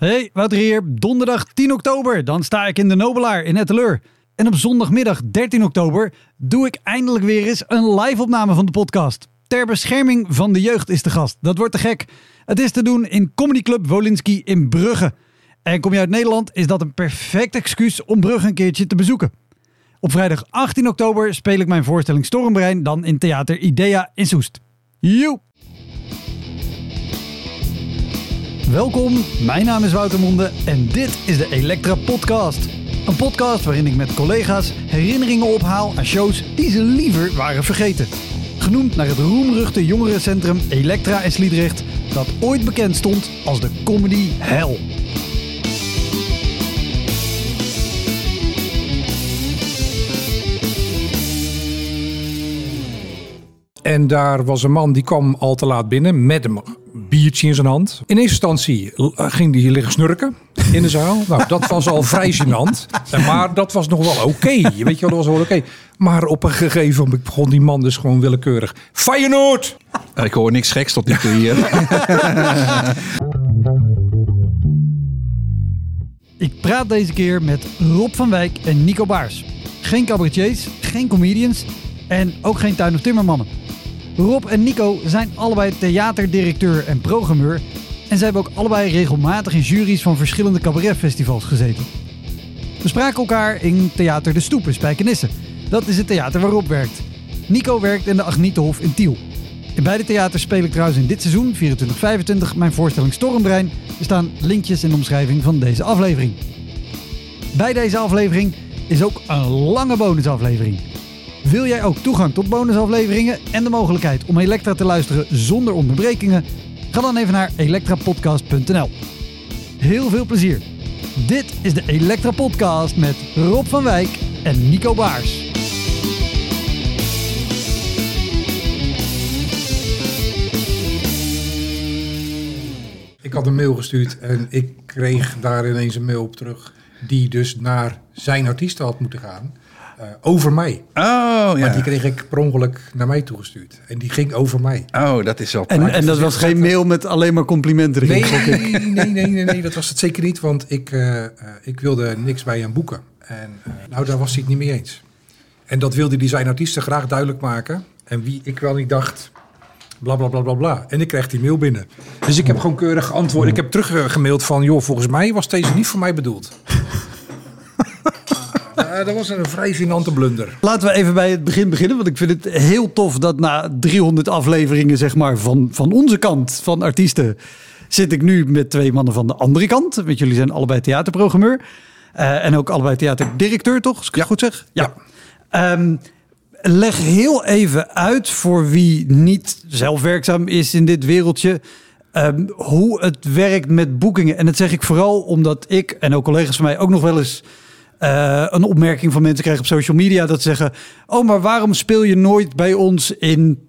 Hey, Wouter hier. Donderdag 10 oktober. Dan sta ik in de Nobelaer in Etteleur. En op zondagmiddag 13 oktober doe ik eindelijk weer eens een live-opname van de podcast. Ter bescherming van de jeugd is de gast. Dat wordt te gek. Het is te doen in Comedy Club Wolinski in Brugge. En kom je uit Nederland, is dat een perfect excuus om Brugge een keertje te bezoeken. Op vrijdag 18 oktober speel ik mijn voorstelling Stormbrein dan in Theater Idea in Soest. Joe! Welkom, mijn naam is Wouter Monde en dit is de Elektra Podcast. Een podcast waarin ik met collega's herinneringen ophaal aan shows die ze liever waren vergeten. Genoemd naar het roemruchte jongerencentrum Elektra in Sliedrecht, dat ooit bekend stond als de comedy hell. En daar was een man die kwam al te laat binnen met een biertje in zijn hand. In eerste instantie ging hij liggen snurken in de zaal. Nou, dat was al vrij gênant. Maar dat was nog wel oké. Je weet je wel, dat was wel oké. Maar op een gegeven moment begon die man dus gewoon willekeurig. Feyenoord! Ik hoor niks geks tot nu toe hier. Ik praat deze keer met Rob van Wijk en Nico Baars. Geen cabaretiers, geen comedians en ook geen tuin- of timmermannen. Rob en Nico zijn allebei theaterdirecteur en programmeur. En zij hebben ook allebei regelmatig in juries van verschillende cabaretfestivals gezeten. We spraken elkaar in Theater De Stoep in Spijkenisse. Dat is het theater waar Rob werkt. Nico werkt in de Agnietenhof in Tiel. In beide theaters speel ik trouwens in dit seizoen, 24-25, mijn voorstelling Stormbrein. Er staan linkjes in de omschrijving van deze aflevering. Bij deze aflevering is ook een lange bonusaflevering. Wil jij ook toegang tot bonusafleveringen en de mogelijkheid om Elektra te luisteren zonder onderbrekingen? Ga dan even naar elektrapodcast.nl. Heel veel plezier. Dit is de Elektra Podcast met Rob van Wijk en Nico Baars. Ik had een mail gestuurd en ik kreeg daar ineens een mail op terug. Die dus naar zijn artiesten had moeten gaan. Over mij. Oh, ja. Maar die kreeg ik per ongeluk naar mij toegestuurd. En die ging over mij. Oh, dat is wel En dat was geen mail met alleen maar complimenten erin. Nee, dat was het zeker niet. Want ik wilde niks bij hem boeken. En daar was hij het niet mee eens. En dat wilde hij zijn artiesten graag duidelijk maken. En wie ik wel niet dacht, bla bla bla bla bla. En ik kreeg die mail binnen. Dus ik heb gewoon keurig geantwoord. Ik heb teruggemaild van, joh, volgens mij was deze niet voor mij bedoeld. Dat was een vrij gênante blunder. Laten we even bij het begin beginnen. Want ik vind het heel tof dat na 300 afleveringen zeg maar, van onze kant, van artiesten, zit ik nu met twee mannen van de andere kant. Want jullie zijn allebei theaterprogrammeur. En ook allebei theaterdirecteur, toch? Als ik het goed zeg? Ja. Leg heel even uit voor wie niet zelf werkzaam is in dit wereldje. Hoe het werkt met boekingen. En dat zeg ik vooral omdat ik en ook collega's van mij ook nog wel eens een opmerking van mensen krijgen op social media. Dat ze zeggen, oh, maar waarom speel je nooit bij ons in...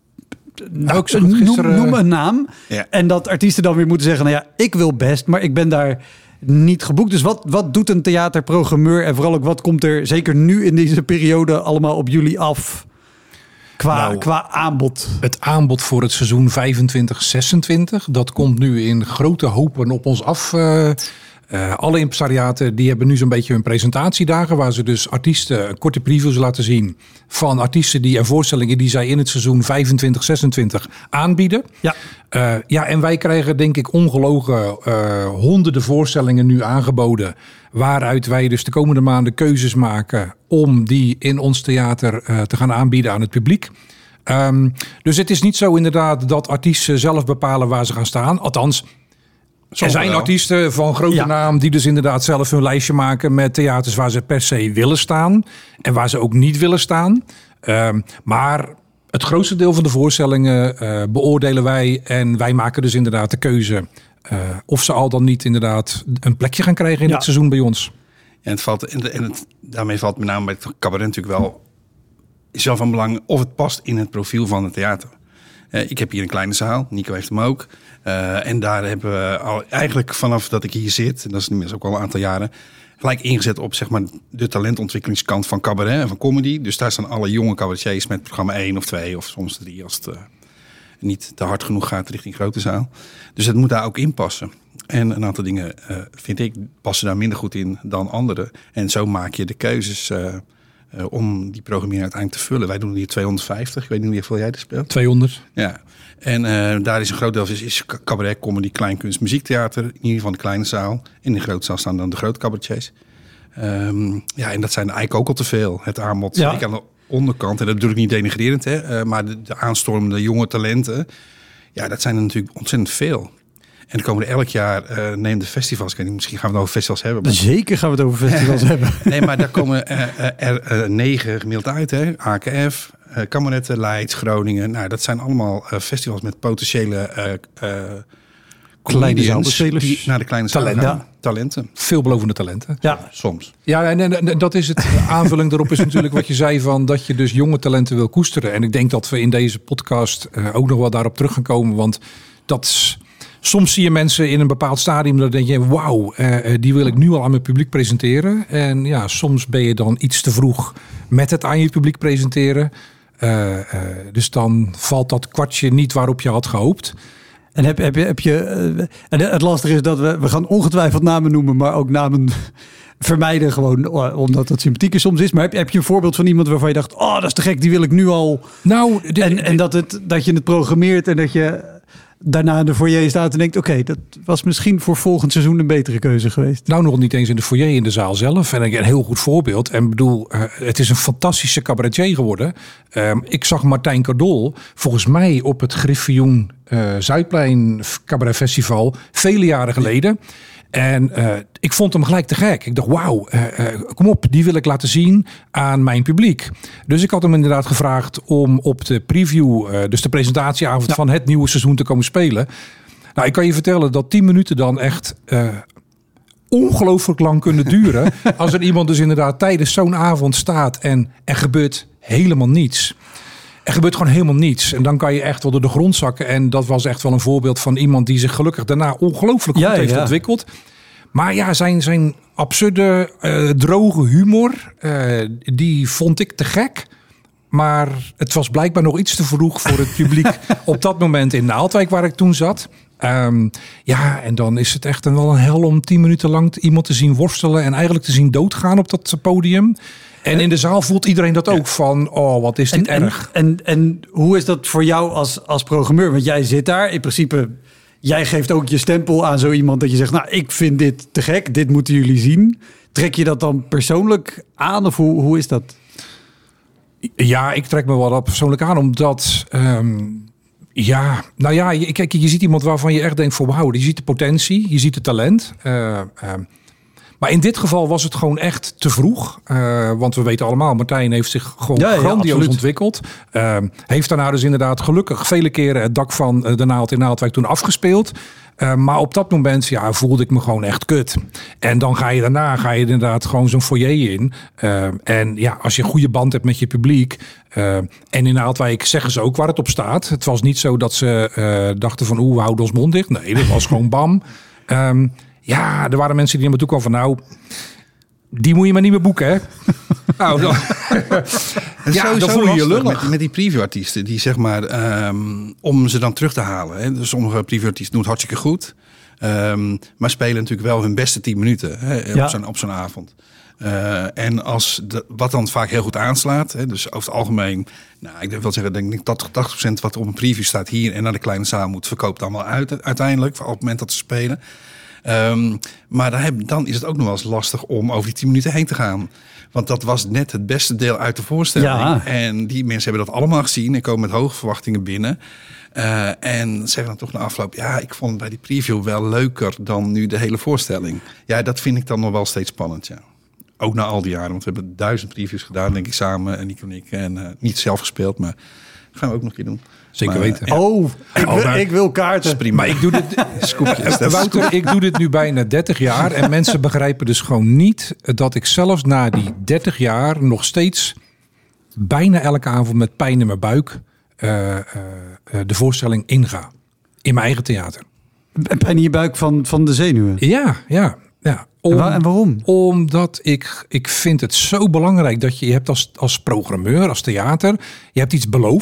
noem een naam. Ja. En dat artiesten dan weer moeten zeggen, nou ja, ik wil best, maar ik ben daar niet geboekt. Dus wat doet een theaterprogrammeur? En vooral ook wat komt er zeker nu in deze periode allemaal op jullie af? Qua aanbod. Het aanbod voor het seizoen 25-26, dat komt nu in grote hopen op ons af. Alle impresariaten die hebben nu zo'n beetje hun presentatiedagen, waar ze dus artiesten korte previews laten zien van artiesten en voorstellingen die zij in het seizoen 25-26 aanbieden. Ja. En wij krijgen denk ik ongelogen honderden voorstellingen nu aangeboden, waaruit wij dus de komende maanden keuzes maken om die in ons theater te gaan aanbieden aan het publiek. Dus het is niet zo inderdaad dat artiesten zelf bepalen waar ze gaan staan. Althans, er zijn artiesten van grote naam die dus inderdaad zelf hun lijstje maken met theaters waar ze per se willen staan en waar ze ook niet willen staan. Maar het grootste deel van de voorstellingen beoordelen wij en wij maken dus inderdaad de keuze of ze al dan niet inderdaad een plekje gaan krijgen in het seizoen bij ons. Ja, daarmee valt met name bij het cabaret natuurlijk wel, is wel van belang of het past in het profiel van het theater. Ik heb hier een kleine zaal, Nico heeft hem ook. En daar hebben we al eigenlijk vanaf dat ik hier zit, en dat is inmiddels ook al een aantal jaren, gelijk ingezet op zeg maar de talentontwikkelingskant van cabaret en van comedy. Dus daar staan alle jonge cabaretiers met programma 1 of 2 of soms 3 als het niet te hard genoeg gaat richting grote zaal. Dus het moet daar ook in passen. En een aantal dingen, vind ik, passen daar minder goed in dan andere. En zo maak je de keuzes om die programmering uiteindelijk te vullen. Wij doen hier 250. Ik weet niet hoeveel jij er speelt. 200. Ja. En daar is een groot deel is cabaret, comedy, kleinkunst, muziektheater. In ieder geval de kleine zaal. In de grote zaal staan dan de grote cabaretiers. En dat zijn eigenlijk ook al te veel. Het aanbod. Ja. Ik aan de onderkant, en dat bedoel ik niet denigrerend, maar de aanstormende jonge talenten, ja, dat zijn er natuurlijk ontzettend veel. En er komen er elk jaar neem de festivals. Misschien gaan we het over festivals hebben. Maar... Zeker gaan we het over festivals hebben. Nee, maar daar komen er 9 gemiddeld uit. Hè? AKF, Kameretten, Leids, Groningen. Nou, dat zijn allemaal festivals met potentiële kleine zaalspelers zaalspelers. naar de kleine zaal gaan. Ja. Talenten. Veelbelovende talenten. Ja, Soms. Ja, en dat is het. Aanvulling daarop is natuurlijk wat je zei van dat je dus jonge talenten wil koesteren. En ik denk dat we in deze podcast ook nog wel daarop terug gaan komen. Want soms zie je mensen in een bepaald stadium, dan denk je, wauw, die wil ik nu al aan mijn publiek presenteren. En ja, soms ben je dan iets te vroeg met het aan je publiek presenteren. Dus dan valt dat kwartje niet waarop je had gehoopt. en heb je en het lastige is dat we gaan ongetwijfeld namen noemen, maar ook namen vermijden gewoon, omdat het sympathiek soms is. Maar heb je een voorbeeld van iemand waarvan je dacht, oh, dat is te gek, die wil ik nu al. Nou, En dat je het programmeert en dat je daarna in de foyer staat en denkt, oké, dat was misschien voor volgend seizoen een betere keuze geweest. Nou, nog niet eens in de foyer, in de zaal zelf. En een heel goed voorbeeld. En bedoel, het is een fantastische cabaretier geworden. Ik zag Martijn Cardol, volgens mij op het Griffioen Zuidplein Cabaret Festival, vele jaren geleden. En ik vond hem gelijk te gek. Ik dacht, wauw, kom op, die wil ik laten zien aan mijn publiek. Dus ik had hem inderdaad gevraagd om op de preview, dus de presentatieavond van het nieuwe seizoen te komen spelen. Nou, ik kan je vertellen dat 10 minuten dan echt ongelooflijk lang kunnen duren. Als er iemand dus inderdaad tijdens zo'n avond staat en er gebeurt helemaal niets. Er gebeurt gewoon helemaal niets. En dan kan je echt wel door de grond zakken. En dat was echt wel een voorbeeld van iemand die zich gelukkig daarna ongelooflijk goed heeft ontwikkeld. Maar ja, zijn absurde, droge humor, die vond ik te gek. Maar het was blijkbaar nog iets te vroeg voor het publiek op dat moment in Naaldwijk, waar ik toen zat. En dan is het echt wel een hel om 10 minuten lang iemand te zien worstelen en eigenlijk te zien doodgaan op dat podium. En in de zaal voelt iedereen dat ook van, oh, wat is dit erg. En hoe is dat voor jou als programmeur? Want jij zit daar, in principe, jij geeft ook je stempel aan zo iemand dat je zegt, nou, ik vind dit te gek, dit moeten jullie zien. Trek je dat dan persoonlijk aan of hoe is dat? Ja, ik trek me wel dat persoonlijk aan, omdat... kijk, je ziet iemand waarvan je echt denkt van, wauw, je ziet de potentie, je ziet het talent. Maar in dit geval was het gewoon echt te vroeg. Want we weten allemaal, Martijn heeft zich gewoon grandioos ontwikkeld. Heeft daarna dus inderdaad gelukkig vele keren het dak van de Naald in Naaldwijk toen afgespeeld. Maar op dat moment voelde ik me gewoon echt kut. En dan ga je daarna inderdaad gewoon zo'n foyer in. Als je een goede band hebt met je publiek. En in Naaldwijk zeggen ze ook waar het op staat. Het was niet zo dat ze dachten van, we houden ons mond dicht. Nee, dat was gewoon bam. Er waren mensen die naar me toe kwamen van, nou, die moet je maar niet meer boeken, hè? Nou, dan dan voel je je lullig. Met die previewartiesten, die zeg maar, om ze dan terug te halen. Hè? Dus sommige previewartiesten doen het hartstikke goed. Maar spelen natuurlijk wel hun beste 10 minuten op zo'n avond. En wat dan vaak heel goed aanslaat, hè, dus over het algemeen, ik wil zeggen, denk ik 80% wat op een preview staat hier en naar de kleine zaal moet, verkoopt dan wel uit uiteindelijk, op het moment dat ze spelen. Maar dan is het ook nog wel eens lastig om over die 10 minuten heen te gaan. Want dat was net het beste deel uit de voorstelling. Ja. En die mensen hebben dat allemaal gezien en komen met hoge verwachtingen binnen. En zeggen dan toch na afloop, ik vond het bij die preview wel leuker dan nu de hele voorstelling. Ja, dat vind ik dan nog wel steeds spannend, ja. Ook na al die jaren, want we hebben 1000 previews gedaan, denk ik, samen. En Nico en ik. En niet zelf gespeeld, maar dat gaan we ook nog een keer doen. Zeker weten. Ik wil kaarten. Prima. Maar ik doe dit, Wouter, ik doe dit nu bijna 30 jaar. En mensen begrijpen dus gewoon niet dat ik zelfs na die 30 jaar nog steeds bijna elke avond met pijn in mijn buik de voorstelling inga. In mijn eigen theater. Pijn in je buik van de zenuwen? Ja. En waarom? Omdat ik vind het zo belangrijk dat je hebt als programmeur, als theater, je hebt iets beloofd.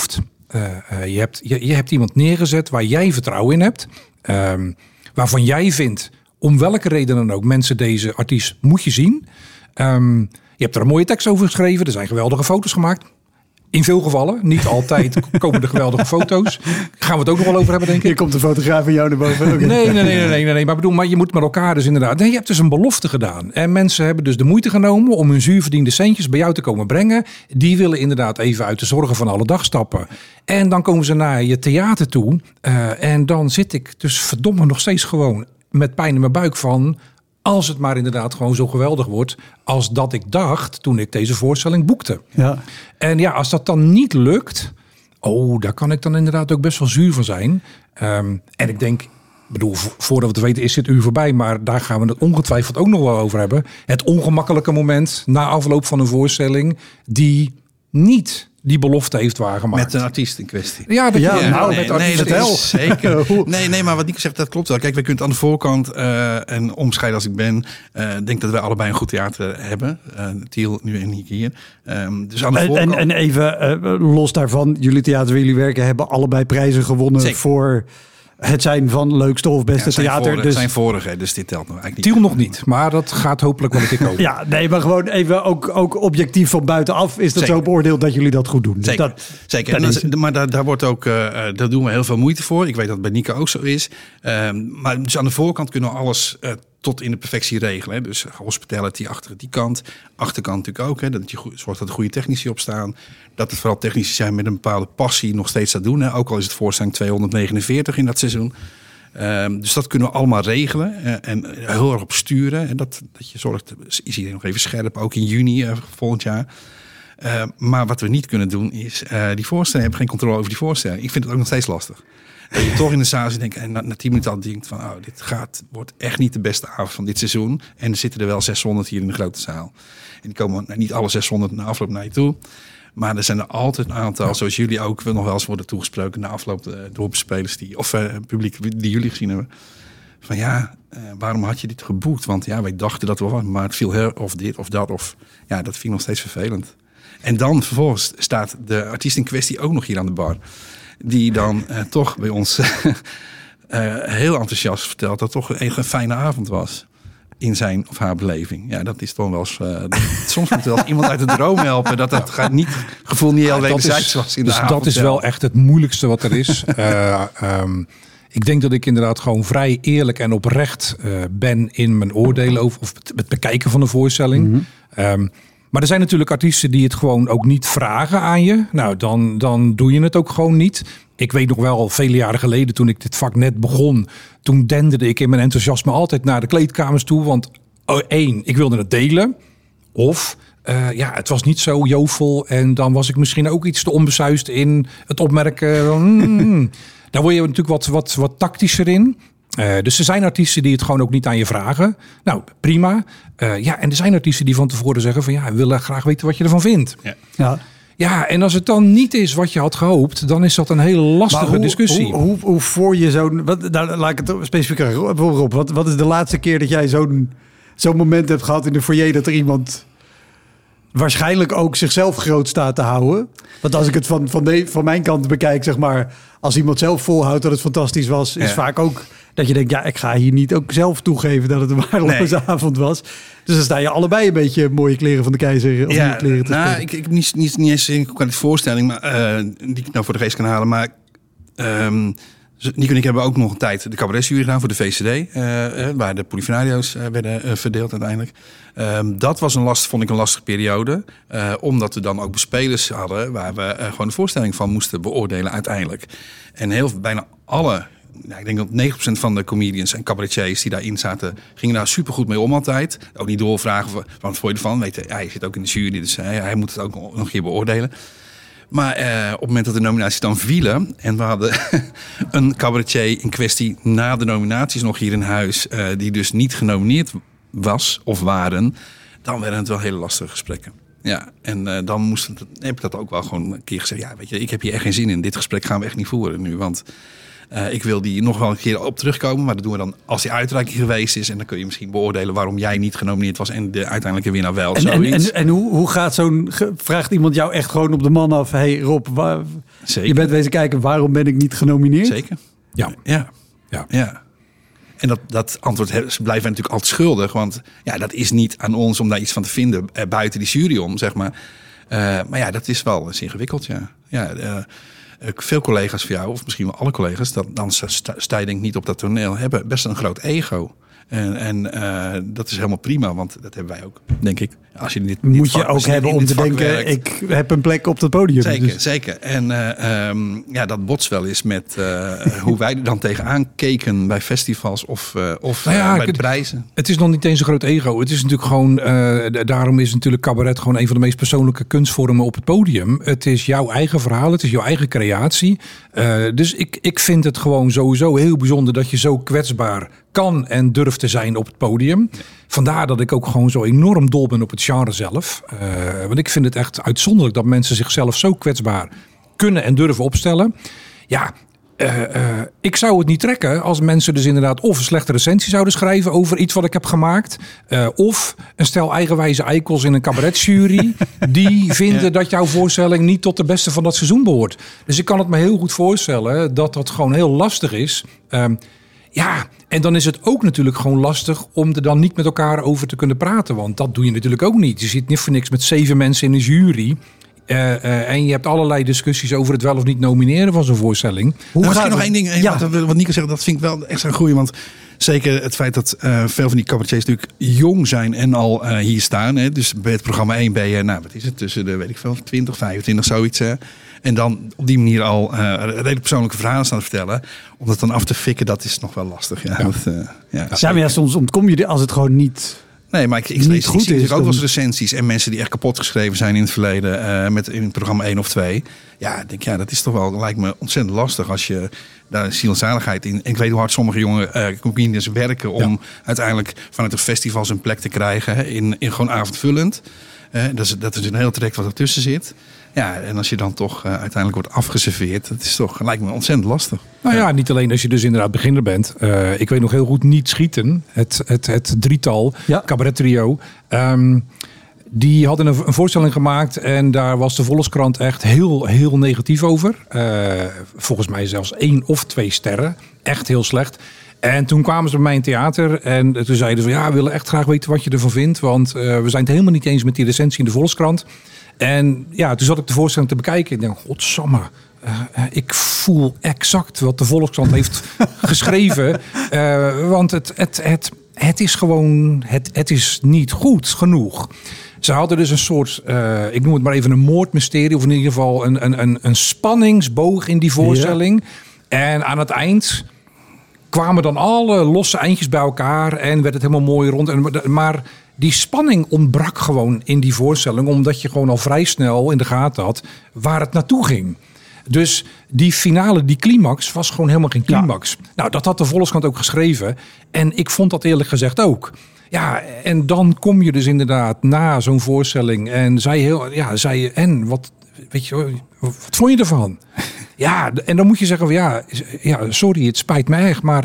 Je hebt iemand neergezet waar jij vertrouwen in hebt. Waarvan jij vindt, om welke reden dan ook, mensen, deze artiest moet je zien. Je hebt er een mooie tekst over geschreven. Er zijn geweldige foto's gemaakt. In veel gevallen. Niet altijd komen er geweldige foto's. Gaan we het ook nog wel over hebben, denk ik. Hier komt de fotograaf van jou naar boven. Okay. Nee. Maar je moet met elkaar dus inderdaad... Nee, je hebt dus een belofte gedaan. En mensen hebben dus de moeite genomen om hun zuurverdiende centjes bij jou te komen brengen. Die willen inderdaad even uit de zorgen van alle dag stappen. En dan komen ze naar je theater toe. En dan zit ik dus verdomme nog steeds gewoon met pijn in mijn buik van... Als het maar inderdaad gewoon zo geweldig wordt als dat ik dacht toen ik deze voorstelling boekte. Ja. En ja, als dat dan niet lukt, daar kan ik dan inderdaad ook best wel zuur van zijn. En ik denk, voordat we het weten is dit uur voorbij, maar daar gaan we het ongetwijfeld ook nog wel over hebben. Het ongemakkelijke moment na afloop van een voorstelling die niet die belofte heeft waargemaakt. Met een artiest in kwestie. Ja, met dat is zeker. Nee, maar wat Nico zegt, dat klopt wel. Kijk, wij kunnen het aan de voorkant en omscheiden als ik ben. Denk dat wij allebei een goed theater hebben. Tiel nu en hier. Dus aan de voorkant... En even los daarvan, jullie theater waar jullie werken hebben allebei prijzen gewonnen zeker. Voor... Het zijn van leukste of beste theater. Het zijn vorige, dus dit telt nog eigenlijk niet. Tiel nog niet, maar dat gaat hopelijk wel een keer komen. Ja, nee, maar gewoon even ook objectief van buitenaf is dat zeker. Zo beoordeeld dat jullie dat goed doen. Zeker, dus zeker. Maar daar wordt ook, daar doen we heel veel moeite voor. Ik weet dat het bij Nico ook zo is. Maar dus aan de voorkant kunnen we alles tot in de perfectie regelen. Hè. Dus hospitality achter die kant. Achterkant natuurlijk ook. Hè. Dat je zorgt dat er goede technici op staan. Dat het vooral technici zijn met een bepaalde passie nog steeds dat doen. Hè. Ook al is het voorstelling 249 in dat seizoen. Dus dat kunnen we allemaal regelen. En heel erg op sturen. En dat je zorgt, is iedereen nog even scherp. Ook in juni volgend jaar. Maar wat we niet kunnen doen is die voorstelling. Hebben geen controle over die voorstelling. Ik vind het ook nog steeds lastig. Dat je toch in de zaal zit en na 10 minuten al denkt van... wordt echt niet de beste avond van dit seizoen. En er zitten er wel 600 hier in de grote zaal. En die komen niet alle 600 na afloop naar je toe. Maar er zijn er altijd een aantal, zoals jullie ook... nog wel eens worden toegesproken na afloop door spelers publiek die jullie gezien hebben. Van waarom had je dit geboekt? Want wij dachten dat we maar het viel of dit of dat. Of dat vind ik nog steeds vervelend. En dan vervolgens staat de artiest in kwestie ook nog hier aan de bar... Die dan toch bij ons heel enthousiast vertelt dat het toch een fijne avond was. In zijn of haar beleving. Ja, dat is toch wel eens... soms moet wel iemand uit de droom helpen. Dat gevoel niet heel wederzijds was in de avond. Dat is wel echt het moeilijkste wat er is. Ik denk dat ik inderdaad gewoon vrij eerlijk en oprecht ben in mijn oordelen over... of het bekijken van de voorstelling. Mm-hmm. Maar er zijn natuurlijk artiesten die het gewoon ook niet vragen aan je. Nou, dan doe je het ook gewoon niet. Ik weet nog wel, vele jaren geleden toen ik dit vak net begon... toen denderde ik in mijn enthousiasme altijd naar de kleedkamers toe. Want 1, ik wilde het delen. Of het was niet zo jovel. En dan was ik misschien ook iets te onbesuisd in het opmerken. Daar word je natuurlijk wat tactischer in. Dus er zijn artiesten die het gewoon ook niet aan je vragen. Nou, prima. En er zijn artiesten die van tevoren zeggen van... we willen graag weten wat je ervan vindt. Ja, en als het dan niet is wat je had gehoopt... dan is dat een hele lastige discussie. Hoe voor je zo'n... laat ik het specifiek Rob, wat is de laatste keer dat jij zo'n moment hebt gehad in de foyer... dat er iemand... waarschijnlijk ook zichzelf groot staat te houden. Want als ik het van mijn kant bekijk, zeg maar... als iemand zelf volhoudt dat het fantastisch was... is vaak ook dat je denkt... ik ga hier niet ook zelf toegeven dat het een waardeloze avond was. Dus dan sta je allebei een beetje mooie kleren van de keizer. Om kleren te ik heb niet eens een voorstelling... maar die ik nou voor de geest kan halen. Maar Nico en ik hebben ook nog een tijd de cabaretjury gedaan voor de VCD. Waar de Polifonario's werden verdeeld uiteindelijk. Dat was vond ik een lastige periode. Omdat we dan ook bespelers hadden... waar we gewoon de voorstelling van moesten beoordelen uiteindelijk. En bijna alle... ik denk dat 9% van de comedians en cabaretiers die daarin zaten... gingen daar supergoed mee om altijd. Ook niet doorvragen van wat vond je ervan. Hij zit ook in de jury, dus hij moet het ook nog een keer beoordelen. Maar op het moment dat de nominaties dan vielen... en we hadden een cabaretier in kwestie na de nominaties nog hier in huis... die dus niet genomineerd was of waren... dan werden het wel hele lastige gesprekken. Ja, en dan heb ik dat ook wel gewoon een keer gezegd... weet je, ik heb hier echt geen zin in. Dit gesprek gaan we echt niet voeren nu, want... ik wil die nog wel een keer op terugkomen. Maar dat doen we dan als die uitreiking geweest is. En dan kun je misschien beoordelen waarom jij niet genomineerd was. En de uiteindelijke winnaar wel. En hoe gaat vraagt iemand jou echt gewoon op de man af. Hey Rob, Zeker. Je bent wezen kijken, waarom ben ik niet genomineerd? Zeker. Ja. Ja. En dat antwoord ze blijven natuurlijk altijd schuldig. Want ja, dat is niet aan ons om daar iets van te vinden buiten die jury om, zeg maar. Maar ja, dat is wel eens ingewikkeld, ja. Veel collega's van jou, of misschien wel alle collega's, dan sta je denk ik niet op dat toneel, hebben best een groot ego. En dat is helemaal prima, want dat hebben wij ook, denk ik. Als je dit moet je ook hebben om te denken, ik heb een plek op het podium. Zeker. En dat botst wel eens met hoe wij er dan tegenaan keken bij festivals of bij de prijzen. Het is nog niet eens een groot ego. Het is natuurlijk gewoon, daarom is natuurlijk cabaret gewoon een van de meest persoonlijke kunstvormen op het podium. Het is jouw eigen verhaal, het is jouw eigen creatie. Dus ik vind het gewoon sowieso heel bijzonder dat je zo kwetsbaar kan en durft te zijn op het podium. Vandaar dat ik ook gewoon zo enorm dol ben op het genre zelf. Want ik vind het echt uitzonderlijk dat mensen zichzelf zo kwetsbaar kunnen en durven opstellen. Ja, ik zou het niet trekken als mensen dus inderdaad of een slechte recensie zouden schrijven over iets wat ik heb gemaakt. Of een stel eigenwijze eikels in een cabaretjury die vinden dat jouw voorstelling niet tot de beste van dat seizoen behoort. Dus ik kan het me heel goed voorstellen dat dat gewoon heel lastig is. Ja, en dan is het ook natuurlijk gewoon lastig om er dan niet met elkaar over te kunnen praten. Want dat doe je natuurlijk ook niet. Je zit niet voor niks met 7 mensen in een jury. En je hebt allerlei discussies over het wel of niet nomineren van zo'n voorstelling. Misschien nog één ding. Wat Nico zegt, dat vind ik wel extra groei. Want zeker het feit dat veel van die cabaretiers natuurlijk jong zijn en al hier staan. Hè. Dus bij het programma 1 ben je, wat is het, tussen de 20, 25, zoiets. En dan op die manier al redelijk persoonlijke verhalen staan te vertellen. Om dat dan af te fikken, dat is nog wel lastig. Maar soms ontkom je als het gewoon niet... Nee, maar ik lees natuurlijk ook wel eens recensies en mensen die echt kapot geschreven zijn in het verleden in het programma 1 of 2. Ja, ik denk, dat is toch wel, lijkt me ontzettend lastig als je daar ziel en zaligheid in. En ik weet hoe hard sommige jonge comedians werken om uiteindelijk vanuit de festivals een plek te krijgen in gewoon avondvullend. Dat is een heel traject wat ertussen zit. Ja, en als je dan toch uiteindelijk wordt afgeserveerd, dat is toch, lijkt me ontzettend lastig. Nou ja, niet alleen als je dus inderdaad beginner bent. Ik weet nog heel goed Niet Schieten, het drietal, cabaret trio. Die hadden een voorstelling gemaakt en daar was de Volkskrant echt heel, heel negatief over. Volgens mij zelfs 1 of 2 sterren. Echt heel slecht. En toen kwamen ze bij mij in theater en toen zeiden ze we willen echt graag weten wat je ervan vindt. Want we zijn het helemaal niet eens met die recensie in de Volkskrant. En ja, toen zat ik de voorstelling te bekijken. Ik denk, godsamme, ik voel exact wat de Volkskrant heeft geschreven. Want het is gewoon, het is niet goed genoeg. Ze hadden dus een soort, ik noem het maar even een moordmysterie. Of in ieder geval een spanningsboog in die voorstelling. Ja. En aan het eind kwamen dan alle losse eindjes bij elkaar. En werd het helemaal mooi rond. Maar die spanning ontbrak gewoon in die voorstelling. Omdat je gewoon al vrij snel in de gaten had waar het naartoe ging. Dus die finale, die climax, was gewoon helemaal geen climax. Ja. Nou, dat had de Volkskrant ook geschreven. En ik vond dat eerlijk gezegd ook. Ja, en dan kom je dus inderdaad na zo'n voorstelling. En zei en wat vond je ervan? Ja, en dan moet je zeggen van sorry, het spijt me echt. Maar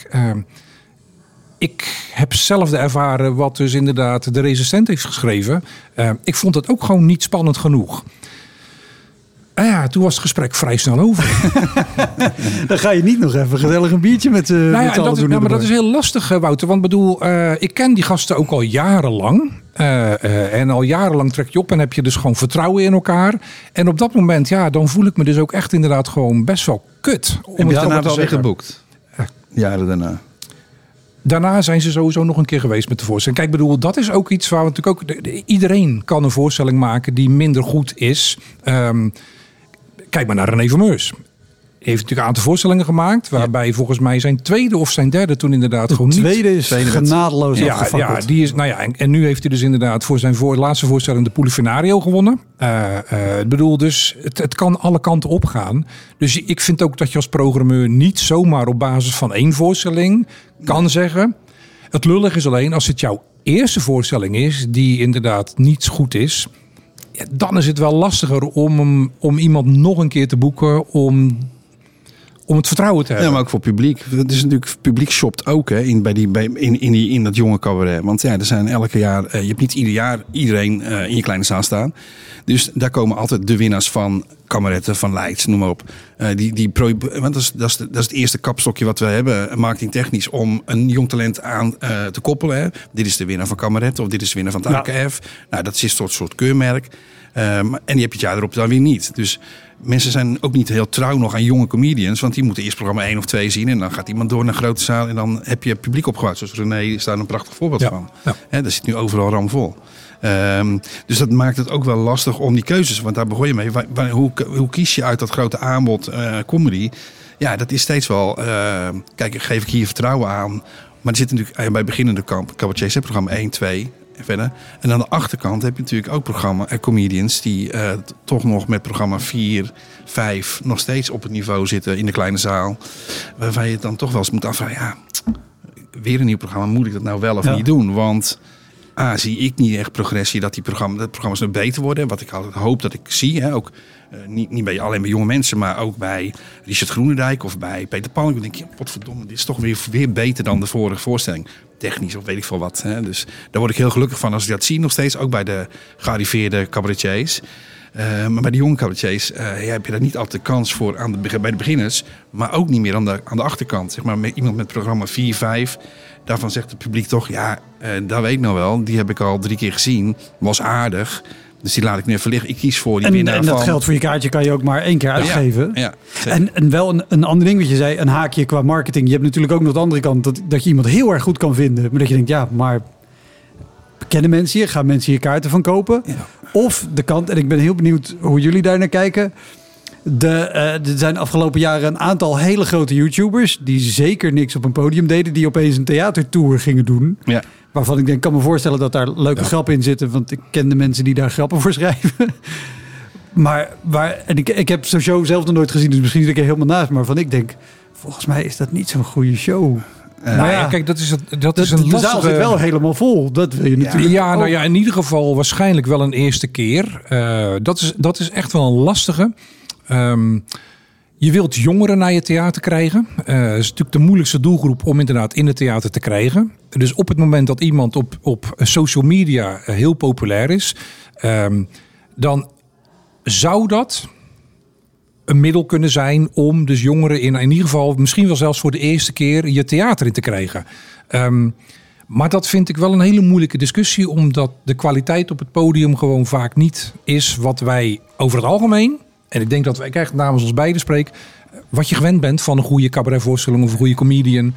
ik heb hetzelfde ervaren wat dus inderdaad de recensent heeft geschreven. Ik vond het ook gewoon niet spannend genoeg. Toen was het gesprek vrij snel over. Dan ga je niet nog even gezellig een biertje met z'n allen doen. Maar dat is heel lastig, Wouter. Want ik ken die gasten ook al jarenlang. En al jarenlang trek je op en heb je dus gewoon vertrouwen in elkaar. En op dat moment, dan voel ik me dus ook echt inderdaad gewoon best wel kut. Om het daarna wel weer geboekt? Jaren daarna. Daarna zijn ze sowieso nog een keer geweest met de voorstelling. Kijk, bedoel, dat is ook iets waar we natuurlijk ook... Iedereen kan een voorstelling maken die minder goed is. Kijk maar naar René Vermeurs. Hij heeft natuurlijk een aantal voorstellingen gemaakt. Waarbij volgens mij zijn tweede of zijn derde toen inderdaad gewoon niet... Tweede is genadeloos afgefakkeld. Ja, die is, en nu heeft hij dus inderdaad voor zijn laatste voorstelling de Polifenario gewonnen. Ik bedoel, dus het kan alle kanten opgaan. Dus ik vind ook dat je als programmeur niet zomaar op basis van 1 voorstelling kan zeggen. Het lullig is alleen als het jouw eerste voorstelling is die inderdaad niet goed is. Dan is het wel lastiger om iemand nog een keer te boeken om het vertrouwen te hebben. Ja, maar ook voor publiek. Het is natuurlijk, publiek shopt ook in dat jonge cabaret. Want er zijn elke jaar, je hebt niet ieder jaar iedereen in je kleine zaal staan. Dus daar komen altijd de winnaars van Kameretten, Van Leids, noem maar op. Want dat is het eerste kapstokje wat we hebben, marketingtechnisch, om een jong talent aan te koppelen. Hè. Dit is de winnaar van Kameretten of dit is de winnaar van het AKF. Nou, dat is een soort keurmerk. En die heb je het jaar erop dan weer niet. Dus mensen zijn ook niet heel trouw nog aan jonge comedians. Want die moeten eerst programma 1 of 2 zien. En dan gaat iemand door naar een grote zaal. En dan heb je publiek opgebouwd. Zoals René is daar een prachtig voorbeeld van. Ja. Hè, daar zit nu overal ramvol. Dus dat maakt het ook wel lastig om die keuzes. Want daar begon je mee. Hoe kies je uit dat grote aanbod comedy? Ja, dat is steeds wel... kijk, geef ik hier vertrouwen aan. Maar er zit natuurlijk bij beginnende cabaretiers programma 1, 2... verder. En aan de achterkant heb je natuurlijk ook comedians die toch nog met programma 4, 5 nog steeds op het niveau zitten in de kleine zaal. Waarvan je het dan toch wel eens moet afvragen. Ja, weer een nieuw programma. Moet ik dat nou wel of niet doen? Want zie ik niet echt progressie dat programma's nog beter worden. Wat ik altijd hoop dat ik zie. Hè, ook niet alleen bij jonge mensen, maar ook bij Richard Groenendijk of bij Peter Pan. Ik denk, potverdomme, dit is toch weer beter dan de vorige voorstelling. Technisch of weet ik veel wat. Hè. Dus daar word ik heel gelukkig van als ik dat zie. Nog steeds ook bij de gearriveerde cabaretiers. Maar bij de jonge cabaretiers heb je daar niet altijd de kans voor bij de beginners. Maar ook niet meer aan de achterkant. Zeg maar iemand met programma 4, 5. Daarvan zegt het publiek toch, dat weet ik nou wel. Die heb ik al 3 keer gezien. Was aardig. Dus die laat ik nu even liggen. Ik kies voor die winnaar van... En dat geld voor je kaartje kan je ook maar 1 keer uitgeven. Ja, en wel een ander ding wat je zei, een haakje qua marketing. Je hebt natuurlijk ook nog de andere kant dat je iemand heel erg goed kan vinden. Maar dat je denkt, maar kennen mensen hier? Gaan mensen hier kaarten van kopen? Ja. Of de kant, en ik ben heel benieuwd hoe jullie daar naar kijken. Er zijn afgelopen jaren een aantal hele grote YouTubers die zeker niks op een podium deden, die opeens een theatertour gingen doen. Ja. Waarvan ik kan me voorstellen dat daar leuke grappen in zitten, want ik ken de mensen die daar grappen voor schrijven. Maar ik heb zo'n show zelf nog nooit gezien, dus misschien zit ik er helemaal naast. Maar van ik denk, volgens mij is dat niet zo'n goede show. Kijk, dat is een lastige... De zaal zit wel helemaal vol. Dat wil je natuurlijk. Ja, in ieder geval waarschijnlijk wel een eerste keer. Dat is echt wel een lastige. Je wilt jongeren naar je theater krijgen. Dat is natuurlijk de moeilijkste doelgroep om inderdaad in het theater te krijgen. Dus op het moment dat iemand op social media heel populair is, dan zou dat een middel kunnen zijn om dus jongeren in ieder geval misschien wel zelfs voor de eerste keer je theater in te krijgen. Maar dat vind ik wel een hele moeilijke discussie, omdat de kwaliteit op het podium gewoon vaak niet is wat wij over het algemeen, en ik denk dat ik echt namens ons beiden spreek, wat je gewend bent van een goede cabaretvoorstelling of een goede comedian.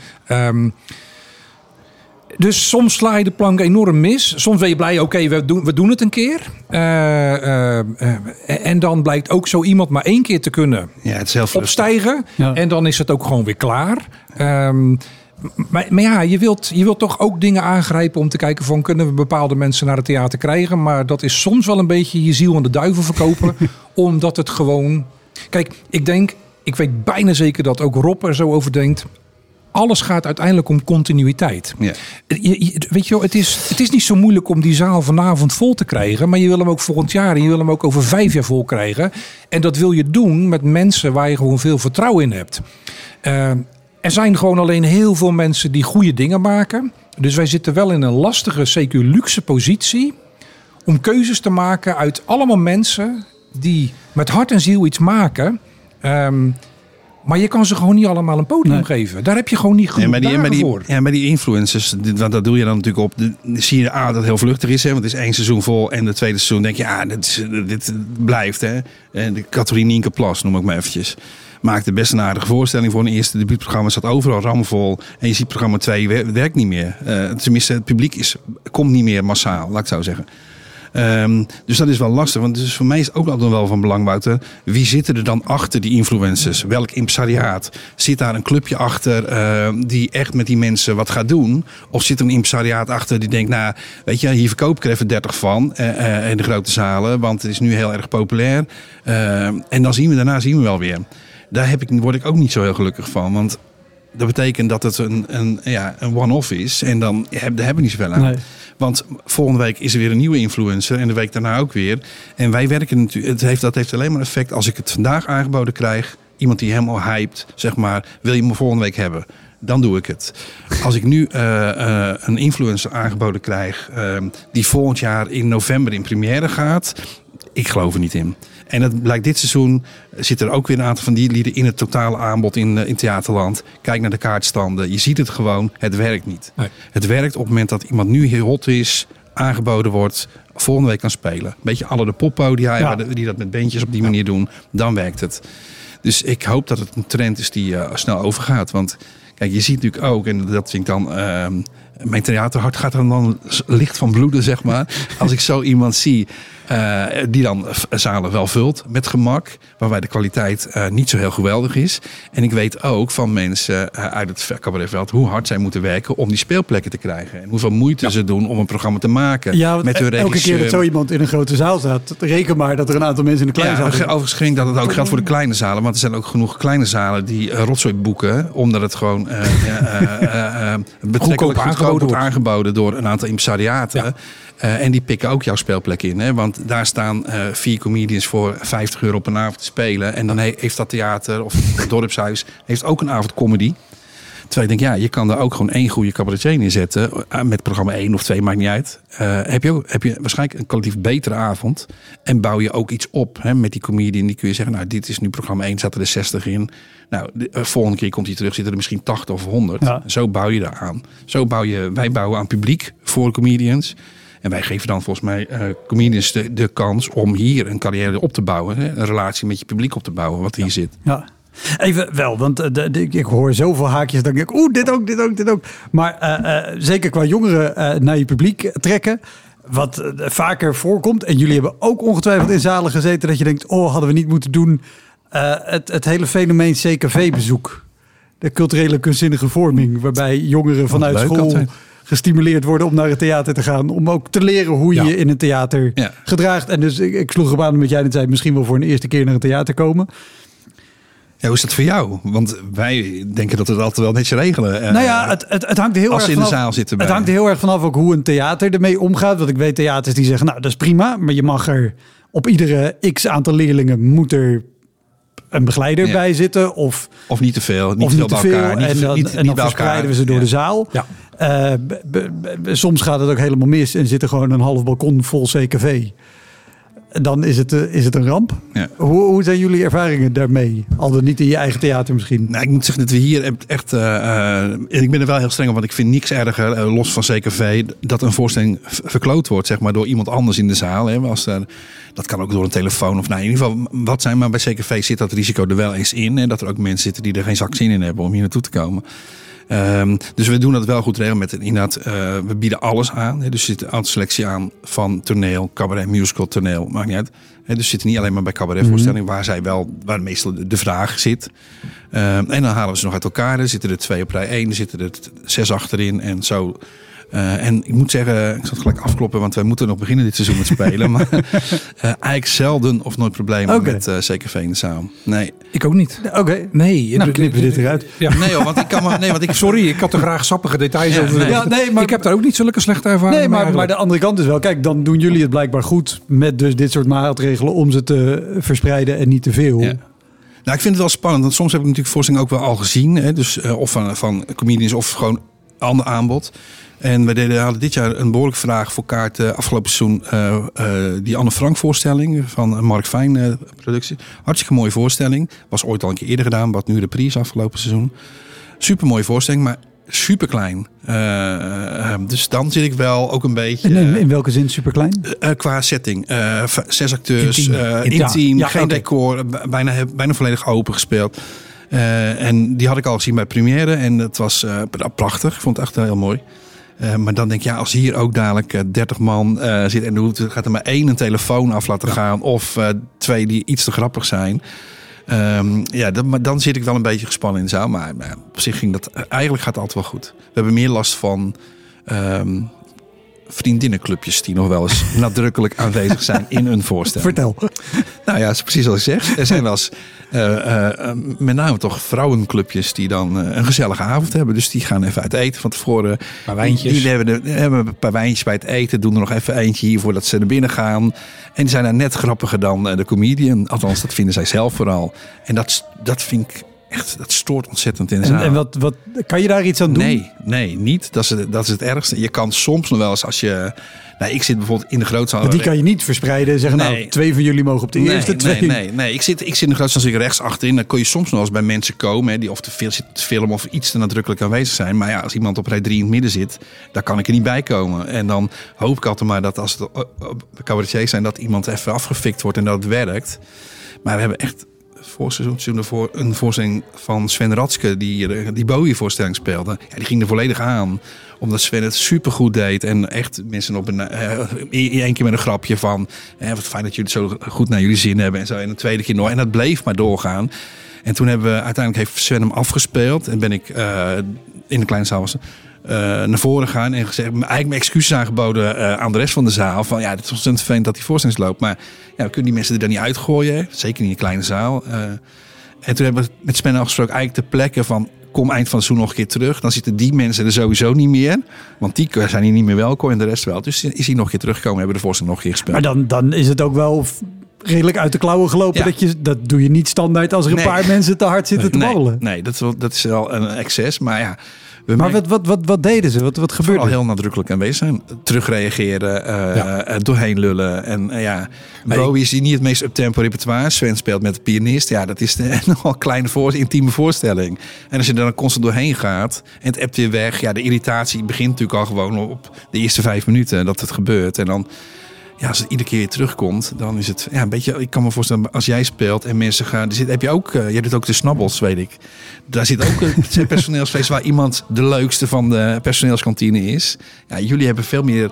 Dus soms sla je de plank enorm mis. Soms ben je blij, oké, we doen het een keer. En dan blijkt ook zo iemand maar 1 keer te kunnen opstijgen. Ja. En dan is het ook gewoon weer klaar. Maar je wilt toch ook dingen aangrijpen om te kijken van, kunnen we bepaalde mensen naar het theater krijgen? Maar dat is soms wel een beetje je ziel aan de duivel verkopen. Omdat het gewoon... Kijk, ik weet bijna zeker dat ook Rob er zo over denkt. Alles gaat uiteindelijk om continuïteit. Ja. Weet je wel, het is niet zo moeilijk om die zaal vanavond vol te krijgen. Maar je wil hem ook volgend jaar en je wil hem ook over 5 jaar vol krijgen. En dat wil je doen met mensen waar je gewoon veel vertrouwen in hebt. Er zijn gewoon alleen heel veel mensen die goede dingen maken. Dus wij zitten wel in een lastige, CQ luxe positie om keuzes te maken uit allemaal mensen die met hart en ziel iets maken. Maar je kan ze gewoon niet allemaal een podium geven. Daar heb je gewoon niet genoeg dagen voor. Ja, bij die influencers, want dat doe je dan natuurlijk op. Zie je dat het heel vluchtig is. Hè? Want het is 1 seizoen vol en de tweede seizoen denk je, dit blijft. Hè? En de Catherine Nienke Plas, noem ik maar eventjes. Maakte best een aardige voorstelling voor een eerste debuutprogramma. Zat overal ramvol. En je ziet programma 2 werkt niet meer. Tenminste, het publiek komt niet meer massaal, laat ik zo zeggen. Dus dat is wel lastig. Want dus voor mij is het ook altijd wel van belang, Wouter. Wie zitten er dan achter die influencers? Welk impresariaat? Zit daar een clubje achter die echt met die mensen wat gaat doen? Of zit er een impresariaat achter die denkt, nou, weet je, hier verkoop ik er even 30 van in de grote zalen. Want het is nu heel erg populair. En dan daarna zien we wel weer. Daar word ik ook niet zo heel gelukkig van. Want dat betekent dat het een one-off is. En dan hebben we niet zoveel aan. Nee. Want volgende week is er weer een nieuwe influencer. En de week daarna ook weer. En wij werken natuurlijk. Dat heeft alleen maar effect als ik het vandaag aangeboden krijg. Iemand die helemaal hypt, zeg maar. Wil je me volgende week hebben? Dan doe ik het. Als ik nu een influencer aangeboden krijg. Die volgend jaar in november in première gaat. ik geloof er niet in. En het blijkt dit seizoen, zit er ook weer een aantal van die lieden in het totale aanbod in Theaterland. Kijk naar de kaartstanden, je ziet het gewoon, het werkt niet. Nee. Het werkt op het moment dat iemand nu heel hot is, aangeboden wordt, volgende week kan spelen. Beetje alle de poppodia die dat met bandjes op die manier doen, dan werkt het. Dus ik hoop dat het een trend is die snel overgaat. Want kijk, je ziet natuurlijk ook, en dat vind ik dan... mijn theaterhart gaat er dan licht van bloeden, zeg maar. Als ik zo iemand zie die dan zalen wel vult met gemak. Waarbij de kwaliteit niet zo heel geweldig is. En ik weet ook van mensen uit het cabaretveld hoe hard zij moeten werken om die speelplekken te krijgen. En hoeveel moeite ze doen om een programma te maken. Ja, met hun elke keer dat zo iemand in een grote zaal staat, reken maar dat er een aantal mensen in de kleine zaal zijn. Overigens ging dat het ook geldt voor de kleine zalen. Want er zijn ook genoeg kleine zalen die rotzooi boeken. Omdat het gewoon betrekkelijk goedkoop wordt aangeboden door een aantal impresariaten. Ja. En die pikken ook jouw speelplek in. Hè? Want daar staan 4 comedians voor €50 op een avond te spelen. En dan heeft dat theater of het dorpshuis heeft ook een avond comedy. Terwijl ik denk, je kan daar ook gewoon 1 goede cabaretier neerzetten. Met programma 1 of 2, maakt niet uit. Heb je waarschijnlijk een kwalitatief betere avond. En bouw je ook iets op met die comedian. Die kun je zeggen, nou, dit is nu programma 1, zaten er 60 in. Nou, de volgende keer komt hij terug, zitten er misschien 80 of 100. Ja. Zo bouw je daar aan. Wij bouwen aan publiek voor comedians. En wij geven dan volgens mij comedians de kans om hier een carrière op te bouwen. Hè? Een relatie met je publiek op te bouwen, wat hier zit. Ja. Even wel, want ik hoor zoveel haakjes dat ik denk, dit ook. Maar zeker qua jongeren naar je publiek trekken. Wat vaker voorkomt. En jullie hebben ook ongetwijfeld in zalen gezeten dat je denkt, hadden we niet moeten doen. Het hele fenomeen CKV-bezoek. De culturele kunstzinnige vorming. Waarbij jongeren vanuit school altijd gestimuleerd worden om naar het theater te gaan. Om ook te leren hoe je in een theater gedraagt. En dus ik sloeg op aan met jij net zei, misschien wel voor een eerste keer naar een theater komen. Ja, hoe is dat voor jou? Want wij denken dat we het altijd wel netjes regelen. Het hangt heel erg vanaf. Als ze in de zaal zitten. Het hangt er heel erg vanaf ook hoe een theater ermee omgaat. Want ik weet theaters die zeggen, nou dat is prima. Maar je mag er op iedere x aantal leerlingen moet er een begeleider bij zitten. Of niet te veel. Niet te veel bij elkaar. En dan verspreiden we ze door de zaal. Ja. Soms gaat het ook helemaal mis en zit er gewoon een half balkon vol CKV. Dan is het een ramp. Ja. Hoe zijn jullie ervaringen daarmee? Al dan niet in je eigen theater misschien. Nou, ik moet zeggen dat we hier echt... ik ben er wel heel streng op, want ik vind niks erger, los van CKV, dat een voorstelling verkloot wordt, zeg maar, door iemand anders in de zaal. Hè. Dat kan ook door een telefoon of in ieder geval wat zijn. Maar bij CKV zit dat risico er wel eens in. En dat er ook mensen zitten die er geen zak zin in hebben om hier naartoe te komen. Dus we doen dat wel goed regelen met inderdaad, we bieden alles aan. Hè, dus er zit een aantal selectie aan van toneel, cabaret, musical, toneel, maakt niet uit. Hè, dus we zitten niet alleen maar bij cabaretvoorstellingen, waar meestal de vraag zit. En dan halen we ze nog uit elkaar. Er zitten er 2 op rij 1, er zitten er 6 achterin en zo. En ik moet zeggen, ik zal het gelijk afkloppen, want wij moeten nog beginnen dit seizoen met spelen. Maar eigenlijk zelden of nooit problemen met CKV in de zaal. Nee. Ik ook niet. Oké. Nee. Nou, knippen we dit eruit. Ja. Sorry, ik had er graag sappige details over. Ja, maar ik heb daar ook niet zulke slechte ervaringen. Nee, maar de andere kant is wel, kijk, dan doen jullie het blijkbaar goed met dus dit soort maatregelen om ze te verspreiden en niet te veel. Ja. Nou, ik vind het wel spannend, want soms heb ik natuurlijk voorstellingen ook wel al gezien. Hè, dus of van comedians of gewoon ander aanbod. En we hadden dit jaar een behoorlijke vraag voor kaarten. Afgelopen seizoen die Anne Frank voorstelling van Mark Fijn productie. Hartstikke mooie voorstelling. Was ooit al een keer eerder gedaan. Wat nu de prijs afgelopen seizoen. Super mooie voorstelling, maar super klein. Dus dan zit ik wel ook een beetje... In welke zin super klein? Qua setting. 6 acteurs, intiem, geen decor. Bijna volledig open gespeeld. En die had ik al gezien bij première. En het was prachtig. Ik vond het echt heel mooi. Maar dan denk je, als hier ook dadelijk 30 man zit en er gaat er maar 1 een telefoon af laten gaan of 2 die iets te grappig zijn. Dan zit ik wel een beetje gespannen in de zaal. Maar op zich eigenlijk gaat het altijd wel goed. We hebben meer last van vriendinnenclubjes die nog wel eens nadrukkelijk aanwezig zijn in een voorstelling. Vertel. Nou ja, is precies wat ik zeg. Er zijn wel eens met name toch vrouwenclubjes die dan een gezellige avond hebben. Dus die gaan even uit eten van tevoren. Een paar wijntjes. Die hebben een paar wijntjes bij het eten. Doen er nog even eentje hier voordat ze naar binnen gaan. En die zijn daar net grappiger dan de comedian. Althans, dat vinden zij zelf vooral. En dat vind ik dat stoort ontzettend in de zaal. En wat kan je daar iets aan doen? Nee, niet. Dat is het ergste. Je kan soms nog wel eens als je... Nou, ik zit bijvoorbeeld in de grootzaal. Want die kan je niet verspreiden en zeggen, nou, 2 van jullie mogen op de eerste 2. Nee. Ik zit in de grootzaal, zit ik rechts achterin. Dan kun je soms nog eens bij mensen komen, hè, die of te veel zitten te filmen of iets te nadrukkelijk aanwezig zijn. Maar ja, als iemand op rij 3 in het midden zit, daar kan ik er niet bij komen. En dan hoop ik altijd maar dat als het cabaretiers zijn, dat iemand even afgefikt wordt en dat het werkt. Maar we hebben echt voorseizoen ervoor een voorstelling van Sven Ratske, die Bowie-voorstelling speelde. Ja, die ging er volledig aan. Omdat Sven het supergoed deed. En echt mensen op in één keer met een grapje van... wat fijn dat jullie het zo goed naar jullie zin hebben. En zo. En een tweede keer nog. En dat bleef maar doorgaan. En toen uiteindelijk heeft Sven hem afgespeeld. En ben ik in de kleine zaal naar voren gegaan. En gezegd, eigenlijk mijn excuses aangeboden aan de rest van de zaal. Van ja, het is ontzettend fijn dat die voorstelling loopt. Maar ja, we kunnen die mensen er dan niet uitgooien. Zeker niet in een kleine zaal. En toen hebben we met Sven afgesproken eigenlijk de plekken van... Kom eind van het seizoen nog een keer terug. Dan zitten die mensen er sowieso niet meer. Want die zijn hier niet meer welkom en de rest wel. Dus is hij nog een keer teruggekomen. Hebben de voorstelling nog een keer gespeeld. Maar dan is het ook wel redelijk uit de klauwen gelopen. Ja. Dat doe je niet standaard als er een paar mensen te hard zitten te babbelen. Nee, dat is wel een excess. Maar ja... Maar wat deden ze? Wat gebeurde? Al heel nadrukkelijk aanwezig zijn. Terugreageren, doorheen lullen. En Bowie is niet het meest up-tempo repertoire. Sven speelt met de pianist. Ja, dat is nogal kleine intieme voorstelling. En als je er dan constant doorheen gaat en het appt weer weg. Ja, de irritatie begint natuurlijk al gewoon op de eerste 5 minuten dat het gebeurt. En dan... Ja, als het iedere keer weer terugkomt, dan is het een beetje... Ik kan me voorstellen, als jij speelt en mensen gaan... Heb je ook, jij doet ook de snabbels, weet ik. Daar zit ook een personeelsfeest waar iemand de leukste van de personeelskantine is. Ja, jullie hebben veel meer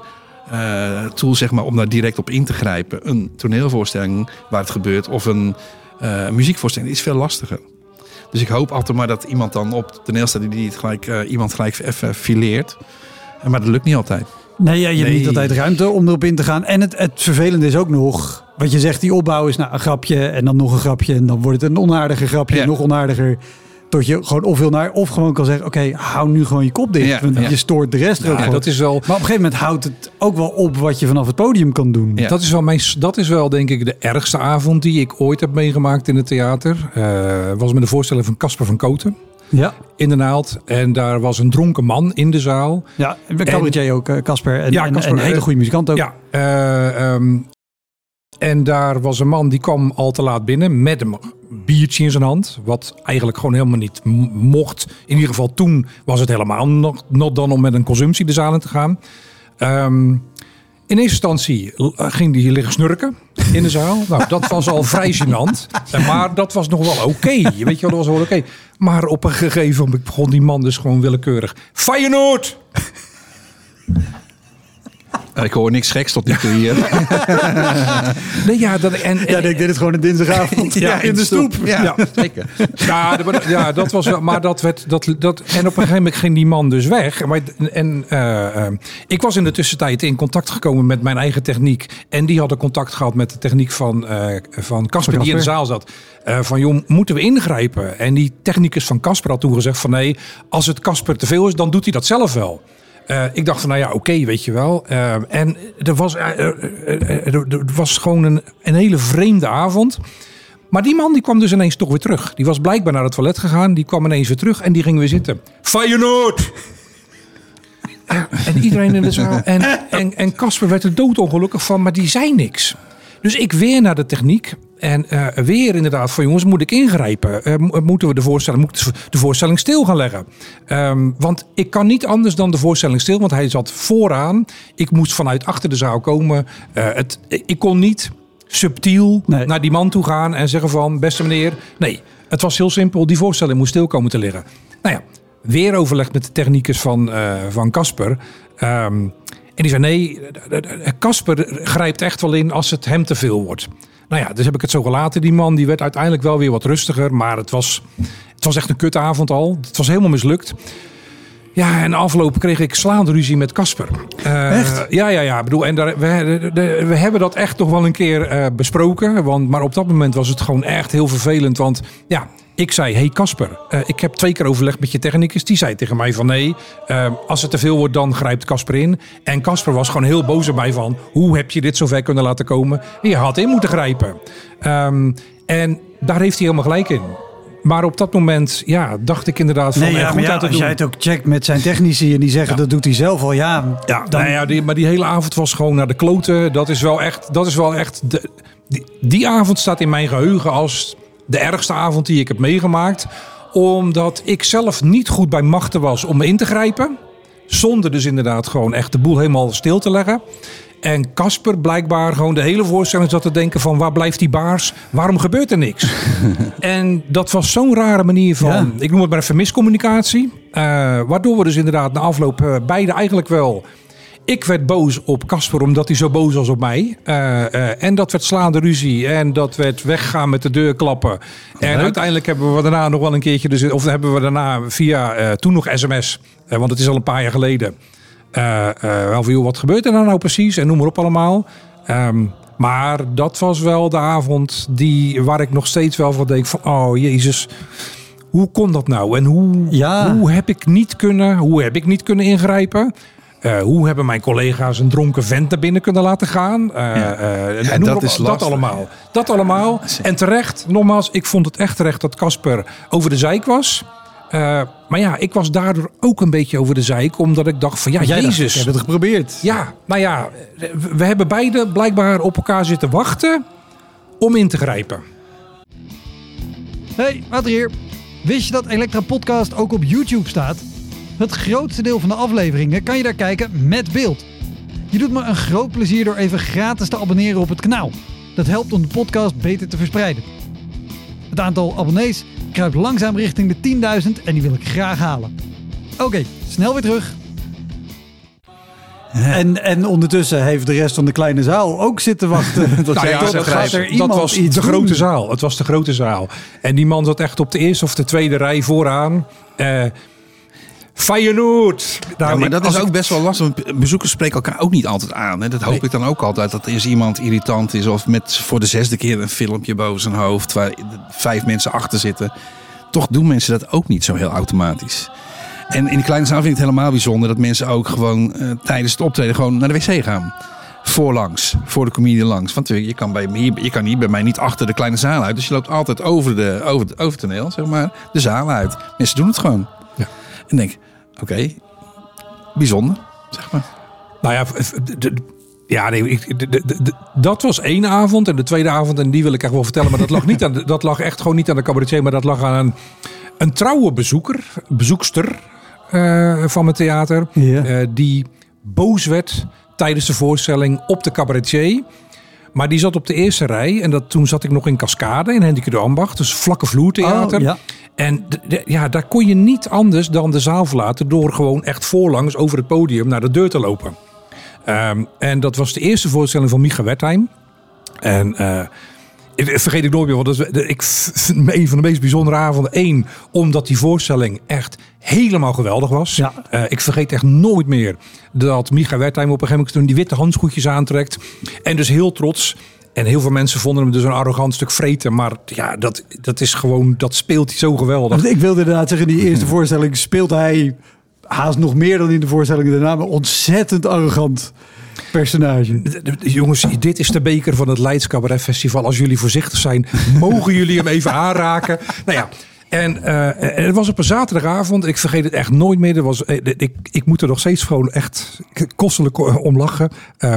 tools, zeg maar, om daar direct op in te grijpen. Een toneelvoorstelling waar het gebeurt of een muziekvoorstelling is veel lastiger. Dus ik hoop altijd maar dat iemand dan op het toneel staat die het iemand gelijk even fileert. Maar dat lukt niet altijd. Nee, je hebt niet altijd ruimte om erop in te gaan. En het vervelende is ook nog... Wat je zegt, die opbouw is een grapje en dan nog een grapje. En dan wordt het een onaardiger grapje, nog onaardiger. Tot je gewoon of heel naar of gewoon kan zeggen... Oké, hou nu gewoon je kop dicht. Ja, want je stoort de rest er ook gewoon. Dat is wel... Maar op een gegeven moment houdt het ook wel op wat je vanaf het podium kan doen. Ja. Dat is wel denk ik de ergste avond die ik ooit heb meegemaakt in het theater. Was met de voorstelling van Casper van Koten. Ja. In de Naald. En daar was een dronken man in de zaal. Ja, cabaretier ook, Casper. En een hele goede muzikant ook. Ja, en daar was een man die kwam al te laat binnen met een biertje in zijn hand. Wat eigenlijk gewoon helemaal niet mocht. In ieder geval toen was het helemaal nog dan om met een consumptie de zaal in te gaan. In eerste instantie ging die liggen snurken in de zaal. Nou, dat was al vrij gênant. Maar dat was nog wel oké. Weet je wel, dat was wel oké. Maar op een gegeven moment begon die man dus gewoon willekeurig. Feyenoord! Ik hoor niks geks tot nu toe hier. Nee, ik deed het gewoon een dinsdagavond. In de stoep. Ja, zeker. Ja, dat was wel. Maar dat werd. En op een gegeven moment ging die man dus weg. Ik was in de tussentijd in contact gekomen met mijn eigen techniek. En die hadden contact gehad met de techniek van Casper, die in de zaal zat. Van joh, moeten we ingrijpen? En die technicus van Casper had toen gezegd van nee, als het Casper te veel is, dan doet hij dat zelf wel. Ik dacht van, nou ja, oké, weet je wel. En er was gewoon een hele vreemde avond. Maar die man die kwam dus ineens toch weer terug. Die was blijkbaar naar het toilet gegaan. Die kwam ineens weer terug en die ging weer zitten. Feyenoord! En iedereen in de zaal. En Casper werd er doodongelukkig van, maar die zei niks. Dus ik weer naar de techniek. En weer inderdaad van jongens, moet ik ingrijpen? Moeten we de voorstelling stil gaan leggen? Want ik kan niet anders dan de voorstelling stil. Want hij zat vooraan. Ik moest vanuit achter de zaal komen. Ik kon niet subtiel naar die man toe gaan en zeggen van beste meneer. Nee, het was heel simpel. Die voorstelling moest stil komen te liggen. Nou ja, weer overlegd met de technicus van Casper. En die zei nee, Casper grijpt echt wel in als het hem te veel wordt. Nou ja, dus heb ik het zo gelaten. Die man die werd uiteindelijk wel weer wat rustiger. Maar het was echt een kutavond al. Het was helemaal mislukt. Ja, en afgelopen kreeg ik slaande ruzie met Casper. Echt? Ja. Bedoel, en we hebben dat echt nog wel een keer besproken. Maar op dat moment was het gewoon echt heel vervelend. Want ja, ik zei, hey Casper, ik heb 2 keer overlegd met je technicus. Die zei tegen mij van nee, als het te veel wordt, dan grijpt Casper in. En Casper was gewoon heel boos op mij van, hoe heb je dit zover kunnen laten komen? Je had in moeten grijpen. En daar heeft hij helemaal gelijk in. Maar op dat moment dacht ik inderdaad van... als jij het ook checkt met zijn technici en die zeggen dat doet hij zelf al. Maar die hele avond was gewoon naar de kloten. Dat is wel echt die avond staat in mijn geheugen als de ergste avond die ik heb meegemaakt. Omdat ik zelf niet goed bij machten was om in te grijpen. Zonder dus inderdaad gewoon echt de boel helemaal stil te leggen. En Casper blijkbaar gewoon de hele voorstelling zat te denken van... waar blijft die baars? Waarom gebeurt er niks? En dat was zo'n rare manier van... ik noem het maar even miscommunicatie. Waardoor we dus inderdaad na afloop beide eigenlijk wel... Ik werd boos op Casper omdat hij zo boos was op mij. En dat werd slaande ruzie. En dat werd weggaan met de deur klappen. En uiteindelijk hebben we daarna nog wel een keertje... Of hebben we daarna via toen nog sms... want het is al een paar jaar geleden... wat gebeurt er nou precies? En noem maar op allemaal. Maar dat was wel de avond waar ik nog steeds wel van denk van... oh jezus, hoe kon dat nou? En hoe heb ik niet kunnen ingrijpen? Hoe hebben mijn collega's een dronken vent naar binnen kunnen laten gaan? Dat allemaal. En terecht, nogmaals, ik vond het echt terecht dat Casper over de zeik was... maar ik was daardoor ook een beetje over de zeik. Omdat ik dacht van jezus. Ik heb het geprobeerd. Ja, we hebben beide blijkbaar op elkaar zitten wachten om in te grijpen. Hey, Wouter hier. Wist je dat Elektra Podcast ook op YouTube staat? Het grootste deel van de afleveringen kan je daar kijken met beeld. Je doet me een groot plezier door even gratis te abonneren op het kanaal. Dat helpt om de podcast beter te verspreiden. Het aantal abonnees kruipt langzaam richting de 10.000 en die wil ik graag halen. Oké, snel weer terug. En ondertussen heeft de rest van de kleine zaal ook zitten wachten. Dat was de grote zaal. Het was de grote zaal. En die man zat echt op de eerste of de tweede rij vooraan. Feyenoord! Maar dat is ook best wel lastig. Bezoekers spreken elkaar ook niet altijd aan. Hè? Dat hoop ik dan ook altijd. Dat er iemand irritant is of met voor de 6e keer een filmpje boven zijn hoofd waar 5 mensen achter zitten. Toch doen mensen dat ook niet zo heel automatisch. En in de kleine zaal vind ik het helemaal bijzonder dat mensen ook gewoon tijdens het optreden gewoon naar de wc gaan. Voor de comedian langs. Want je kan hier bij mij niet achter de kleine zaal uit. Dus je loopt altijd over het toneel, zeg maar, de zaal uit. Mensen doen het gewoon. Ja. En denk, oké, bijzonder, zeg maar. Dat was één avond. En de tweede avond, en die wil ik echt wel vertellen. Maar dat lag echt gewoon niet aan de cabaretier. Maar dat lag aan een trouwe bezoekster van mijn theater. Ja. Die boos werd tijdens de voorstelling op de cabaretier. Maar die zat op de eerste rij. En toen zat ik nog in Cascade, in Hendrik de Ambacht. Dus vlakke vloertheater. Oh, ja. En daar kon je niet anders dan de zaal verlaten door gewoon echt voorlangs over het podium naar de deur te lopen. En dat was de eerste voorstelling van Micha Wertheim. En vergeet ik nooit meer, want ik vind een van de meest bijzondere avonden. 1, omdat die voorstelling echt helemaal geweldig was. Ja. Ik vergeet echt nooit meer dat Micha Wertheim op een gegeven moment toen die witte handschoentjes aantrekt. En dus heel trots. En heel veel mensen vonden hem dus een arrogant stuk vreten. Maar ja, dat is gewoon, dat speelt hij zo geweldig. Ik wilde inderdaad zeggen, in die eerste voorstelling speelt hij haast nog meer dan in de voorstellingen daarna. Maar ontzettend arrogant personage. Jongens, dit is de beker van het Leids Cabaret Festival. Als jullie voorzichtig zijn, mogen jullie hem even aanraken. Nou ja. En het was op een zaterdagavond. Ik vergeet het echt nooit meer. Ik moet er nog steeds gewoon echt kostelijk om lachen.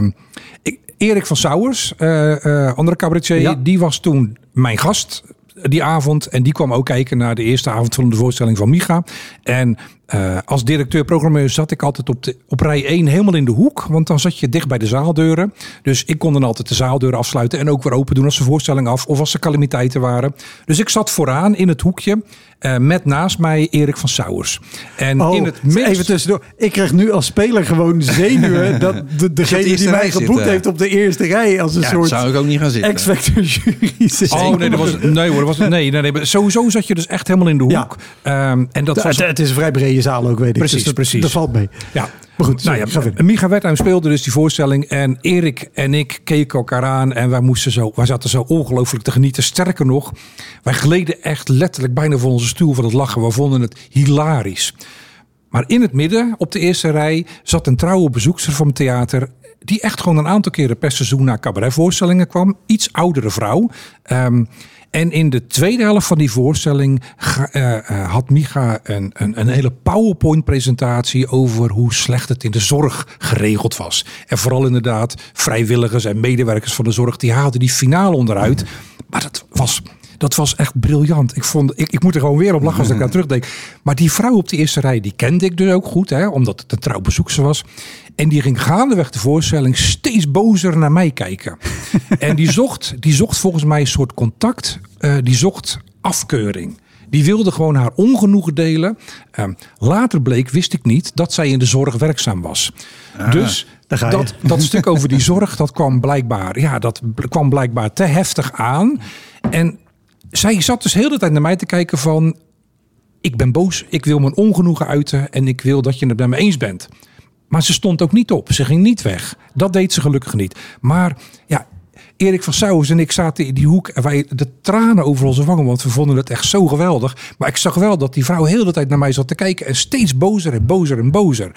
Erik van Sauers, andere cabaretier, ja. Die was toen mijn gast die avond. En die kwam ook kijken naar de eerste avond van de voorstelling van Micha. En als directeur-programmeur zat ik altijd op rij 1 helemaal in de hoek. Want dan zat je dicht bij de zaaldeuren. Dus ik kon dan altijd de zaaldeuren afsluiten en ook weer open doen als de voorstelling af of als er calamiteiten waren. Dus ik zat vooraan in het hoekje met naast mij Erik van Sauers. En even tussendoor. Ik krijg nu als speler gewoon zenuwen dat degene die mij geboekt heeft op de eerste rij als een soort zou ik ook niet gaan zitten. X-Factor jury zit. Nee. Sowieso zat je dus echt helemaal in de hoek. Ja. En dat was het is een vrij brede zaal ook, weet ik. Precies. Dat valt mee. Ja. Maar goed, Micha Wertheim speelde dus die voorstelling. En Erik en ik keken elkaar aan. En wij zaten zo ongelooflijk te genieten. Sterker nog, wij gleden echt letterlijk bijna voor onze stoel van het lachen. We vonden het hilarisch. Maar in het midden, op de eerste rij, zat een trouwe bezoekster van het theater. die echt gewoon een aantal keren per seizoen naar cabaretvoorstellingen kwam. Iets oudere vrouw. En in de tweede helft van die voorstelling had Micha een hele PowerPoint-presentatie over hoe slecht het in de zorg geregeld was. En vooral inderdaad vrijwilligers en medewerkers van de zorg, die haalden die finale onderuit. Maar dat was echt briljant. Ik moet er gewoon weer op lachen als ik aan terugdenk. Maar die vrouw op de eerste rij, die kende ik dus ook goed, omdat het een trouw bezoekster was. En die ging gaandeweg de voorstelling steeds bozer naar mij kijken. En die zocht volgens mij een soort contact. Die zocht afkeuring. Die wilde gewoon haar ongenoegen delen. Later wist ik niet dat zij in de zorg werkzaam was. Dus dat stuk over die zorg, dat kwam blijkbaar te heftig aan. En zij zat dus de hele tijd naar mij te kijken van, ik ben boos, ik wil mijn ongenoegen uiten en ik wil dat je het met me eens bent. Maar ze stond ook niet op, ze ging niet weg. Dat deed ze gelukkig niet. Maar ja, Erik van Sauwers en ik zaten in die hoek en wij de tranen over onze wangen, want we vonden het echt zo geweldig. Maar ik zag wel dat die vrouw heel de hele tijd naar mij zat te kijken en steeds bozer en bozer en bozer.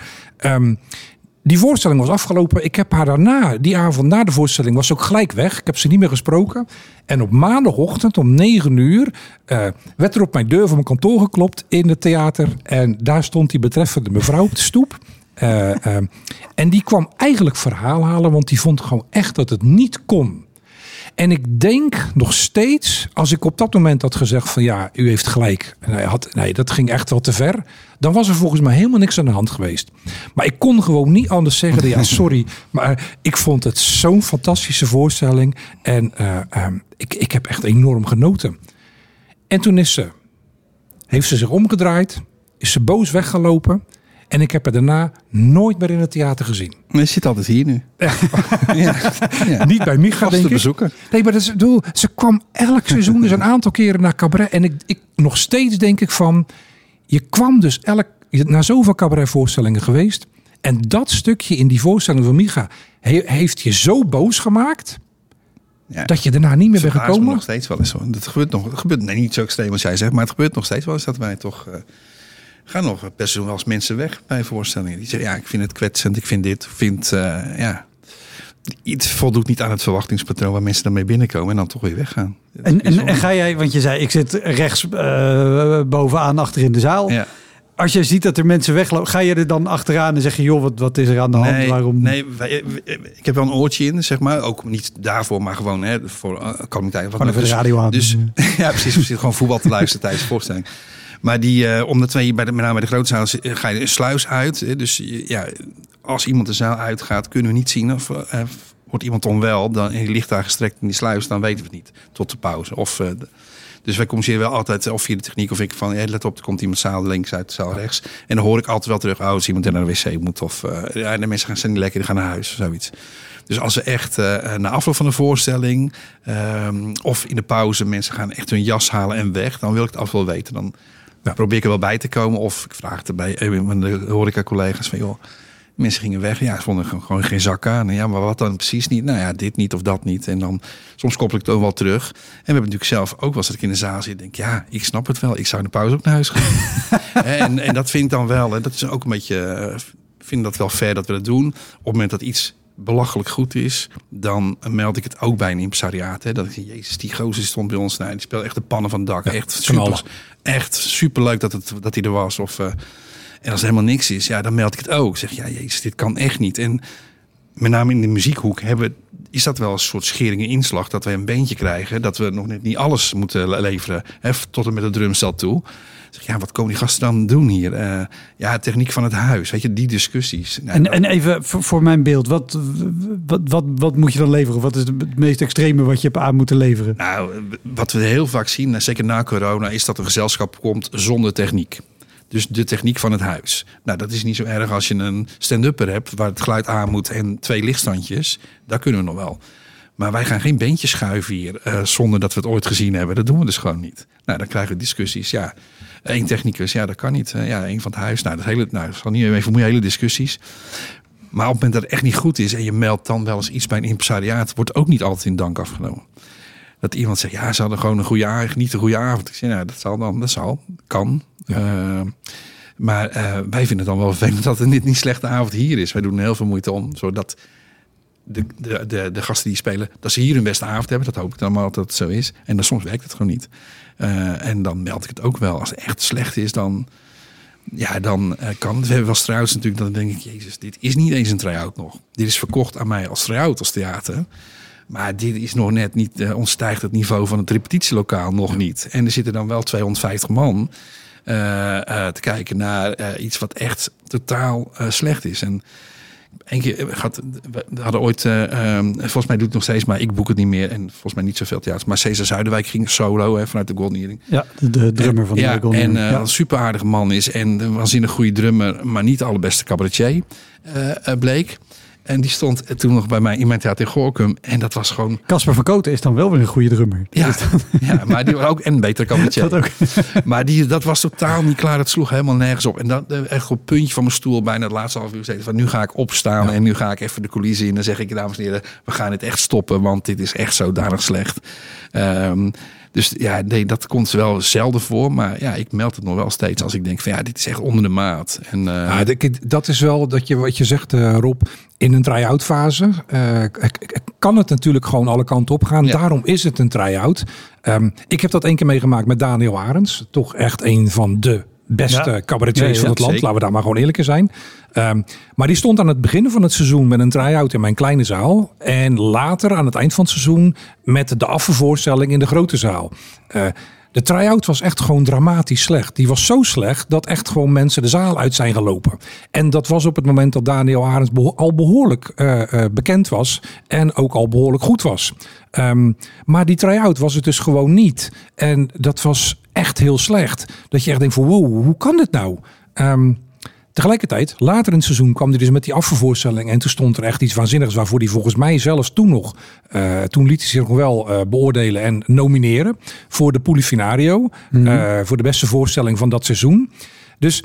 Die voorstelling was afgelopen. Ik heb haar daarna, die avond na de voorstelling, was ze ook gelijk weg. Ik heb ze niet meer gesproken. En op maandagochtend om 9:00 werd er op mijn deur van mijn kantoor geklopt in het theater. En daar stond die betreffende mevrouw op de stoep. En die kwam eigenlijk verhaal halen, want die vond gewoon echt dat het niet kon. En ik denk nog steeds, als ik op dat moment had gezegd van ja, u heeft gelijk. Nee, dat ging echt wel te ver. Dan was er volgens mij helemaal niks aan de hand geweest. Maar ik kon gewoon niet anders zeggen. Ja, sorry, maar ik vond het zo'n fantastische voorstelling. En ik heb echt enorm genoten. En toen heeft ze zich omgedraaid. Is ze boos weggelopen. En ik heb haar daarna nooit meer in het theater gezien. Je zit altijd hier nu. Ja. Niet bij Micha, denk ik. Bezoeken. Nee, maar ze kwam elk seizoen dus een aantal keren naar cabaret. En ik nog steeds denk ik van, je kwam dus naar zoveel cabaretvoorstellingen geweest. En dat stukje in die voorstelling van Micha heeft je zo boos gemaakt, dat je daarna niet meer bent gekomen. Nog steeds wel eens. Het gebeurt niet zo extreem als jij zegt, maar het gebeurt nog steeds wel eens dat wij toch gaan nog best wel eens mensen weg bij voorstellingen. Die zeggen, ja, ik vind het kwetsend, ik vind dit, iets voldoet niet aan het verwachtingspatroon waar mensen daarmee binnenkomen en dan toch weer weggaan. En ga jij, want je zei, ik zit rechts bovenaan achter in de zaal. Ja. Als je ziet dat er mensen weglopen, ga je er dan achteraan en zeg je, joh, wat is er aan de hand? Nee, waarom? Nee, ik heb wel een oortje in, zeg maar. Ook niet daarvoor, maar gewoon voor calamiteit. Gewoon even de radio aan. Dus, ja, precies. We zitten gewoon voetbal te luisteren tijdens de voorstelling. Maar omdat wij met name bij de grote zaal ga je een sluis uit. Dus ja, als iemand de zaal uitgaat, kunnen we niet zien of wordt iemand onwel. Dan ligt daar gestrekt in die sluis, dan weten we het niet. Tot de pauze. Dus wij communiceren wel altijd, of via de techniek of ik van, let op, er komt iemand zaal links uit, zaal rechts. En dan hoor ik altijd wel terug, als iemand naar de wc moet. Of de mensen zijn niet lekker, die gaan naar huis of zoiets. Dus als we echt na afloop van de voorstelling of in de pauze mensen gaan echt hun jas halen en weg, dan wil ik het af wel weten. Dan probeer ik er wel bij te komen. Of ik vraag het bij de horeca-collega's van, joh, mensen gingen weg. Ja, ze vonden gewoon geen zak aan. Ja, maar wat dan precies niet? Nou ja, dit niet of dat niet. En dan soms koppel ik het ook wel terug. En we hebben natuurlijk zelf ook wel eens dat ik in de zaal zit. Denk, ja, ik snap het wel. Ik zou in de pauze ook naar huis gaan. en dat vind ik dan wel. En dat is ook een beetje, vind dat wel fair dat we dat doen. Op het moment dat iets belachelijk goed is, dan meld ik het ook bij een impresariaat. Dat ik zeg, jezus, die gozer stond bij ons. Die speelt echt de pannen van het dak. Ja, echt superleuk dat hij er was. En als er helemaal niks is, dan meld ik het ook. Ik zeg, ja, jezus, dit kan echt niet. En met name in de muziekhoek is dat wel een soort schering en inslag. Dat we een bandje krijgen, dat we nog net niet alles moeten leveren. Tot en met de drumstel toe. Zeg, ja, wat komen die gasten dan doen hier? Techniek van het huis, weet je, die discussies. En even voor mijn beeld, wat moet je dan leveren? Wat is het meest extreme wat je hebt aan moeten leveren? Nou, wat we heel vaak zien, zeker na corona, is dat een gezelschap komt zonder techniek. Dus de techniek van het huis. Nou, dat is niet zo erg als je een stand-upper hebt waar het geluid aan moet en 2 lichtstandjes. Daar kunnen we nog wel. Maar wij gaan geen bandje schuiven hier zonder dat we het ooit gezien hebben. Dat doen we dus gewoon niet. Nou, dan krijgen we discussies. Ja, 1 technicus, dat kan niet. 1 van het huis. Nou, dat zal niet even hele discussies. Maar op het moment dat het echt niet goed is en je meldt dan wel eens iets bij een impresariaat, wordt ook niet altijd in dank afgenomen. Dat iemand zegt, ja, ze hadden gewoon een goede avond, niet een goede avond. Ik zeg, nou, kan. Ja. Maar wij vinden het dan wel vervelend dat het niet een slechte avond hier is. Wij doen heel veel moeite om, zodat de gasten die spelen, dat ze hier hun beste avond hebben. Dat hoop ik dan maar dat het zo is. En dan soms werkt het gewoon niet. En dan meld ik het ook wel. Als het echt slecht is, dan kan het. We hebben wel try-outs natuurlijk. Dan denk ik, jezus, dit is niet eens een try-out nog. Dit is verkocht aan mij als try-out, als theater. Maar dit is nog net niet, ontstijgt het niveau van het repetitielokaal nog niet. En er zitten dan wel 250 man te kijken naar iets wat echt totaal slecht is. En één keer we hadden ooit, volgens mij doet het nog steeds, maar ik boek het niet meer. En volgens mij niet zoveel theaters. Maar Cesar Zuiderwijk ging solo vanuit de Golden Earring. Ja, de drummer van de Golden Earring. En een super aardige man is en een waanzinnig goede drummer, maar niet de allerbeste cabaretier bleek. En die stond toen nog bij mij in mijn theater in Gorinchem. En dat was gewoon... Casper van Koten is dan wel weer een goede drummer. Ja, maar die was ook een betere cabaretier. Dat ook. Maar dat was totaal niet klaar. Dat sloeg helemaal nergens op. En dat echt op het puntje van mijn stoel bijna het laatste half uur zei van nu ga ik opstaan en nu ga ik even de coulissen in. Dan zeg ik, dames en heren, we gaan het echt stoppen, want dit is echt zodanig slecht. Dus ja, nee, dat komt wel zelden voor. Maar ja, ik meld het nog wel steeds als ik denk van dit is echt onder de maat. En, dat is wel wat je zegt, Rob. In een try-out fase kan het natuurlijk gewoon alle kanten op gaan. Ja. Daarom is het een try-out. Ik heb dat 1 keer meegemaakt met Daniel Arends. Toch echt een van de beste cabaretiers van het land. Zeker. Laten we daar maar gewoon eerlijk in zijn. Maar die stond aan het begin van het seizoen met een try-out in mijn kleine zaal. En later aan het eind van het seizoen met de afvoorstelling in de grote zaal. De try-out was echt gewoon dramatisch slecht. Die was zo slecht dat echt gewoon mensen de zaal uit zijn gelopen. En dat was op het moment dat Daniel Arends al behoorlijk bekend was. En ook al behoorlijk goed was. Maar die try-out was het dus gewoon niet. En dat was echt heel slecht. Dat je echt denkt van wow, hoe kan dit nou? Tegelijkertijd, later in het seizoen kwam hij dus met die afvoorstelling. En toen stond er echt iets waanzinnigs waarvoor hij volgens mij zelfs toen nog... toen liet hij zich nog wel beoordelen en nomineren voor de Polifinario. Voor de beste voorstelling van dat seizoen. Dus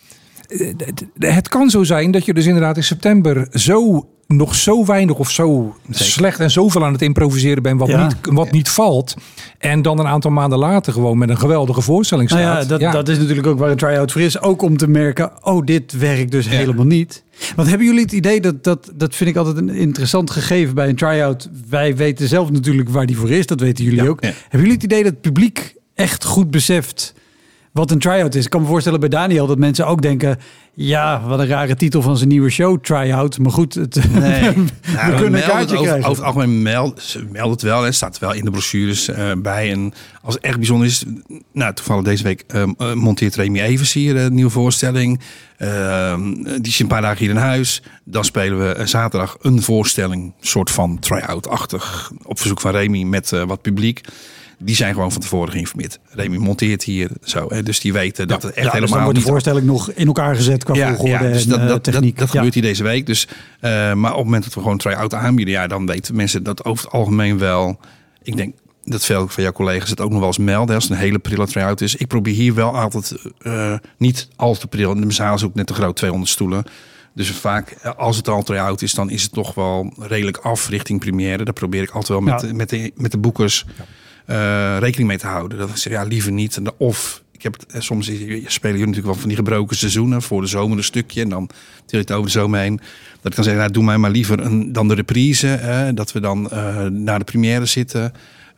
het kan zo zijn dat je dus inderdaad in september nog zo weinig of zo slecht en zoveel aan het improviseren bent wat niet valt. En dan een aantal maanden later gewoon met een geweldige voorstelling staat. Dat is natuurlijk ook waar een try-out voor is. Ook om te merken, dit werkt dus helemaal niet. Want hebben jullie het idee, dat vind ik altijd een interessant gegeven bij een try-out. Wij weten zelf natuurlijk waar die voor is. Dat weten jullie ook. Ja. Hebben jullie het idee dat het publiek echt goed beseft wat een try-out is? Ik kan me voorstellen bij Daniel dat mensen ook denken... wat een rare titel van zijn nieuwe show, try-out. Maar goed, we kunnen een kaartje krijgen. Over het algemeen meld het wel. Het staat wel in de brochures bij. En als het echt bijzonder is... toevallig deze week monteert Remy Evers hier een nieuwe voorstelling. Die is een paar dagen hier in huis. Dan spelen we zaterdag een voorstelling. Soort van try-out-achtig. Op verzoek van Remy met wat publiek. Die zijn gewoon van tevoren geïnformeerd. Remy monteert hier zo. Dus die weten dat het echt helemaal dus dan wordt de voorstelling nog in elkaar gezet qua volgorde dus en techniek. Dat gebeurt hier deze week. Dus, maar op het moment dat we gewoon try-out aanbieden... dan weten mensen dat over het algemeen wel. Ik denk dat veel van jouw collega's het ook nog wel eens melden... als het een hele prille try-out is. Ik probeer hier wel altijd niet al te pril. De zaal is ook net te groot, 200 stoelen. Dus vaak, als het al try-out is... dan is het toch wel redelijk af richting première. Daar probeer ik altijd wel met de boekers... rekening mee te houden. Dat ik zeg, liever niet. Of ik heb het, soms spelen jullie natuurlijk wel van die gebroken seizoenen voor de zomer een stukje en dan til je het over de zomer heen. Dat ik kan zeggen, doe mij maar liever dan de reprise. Dat we dan naar de première zitten.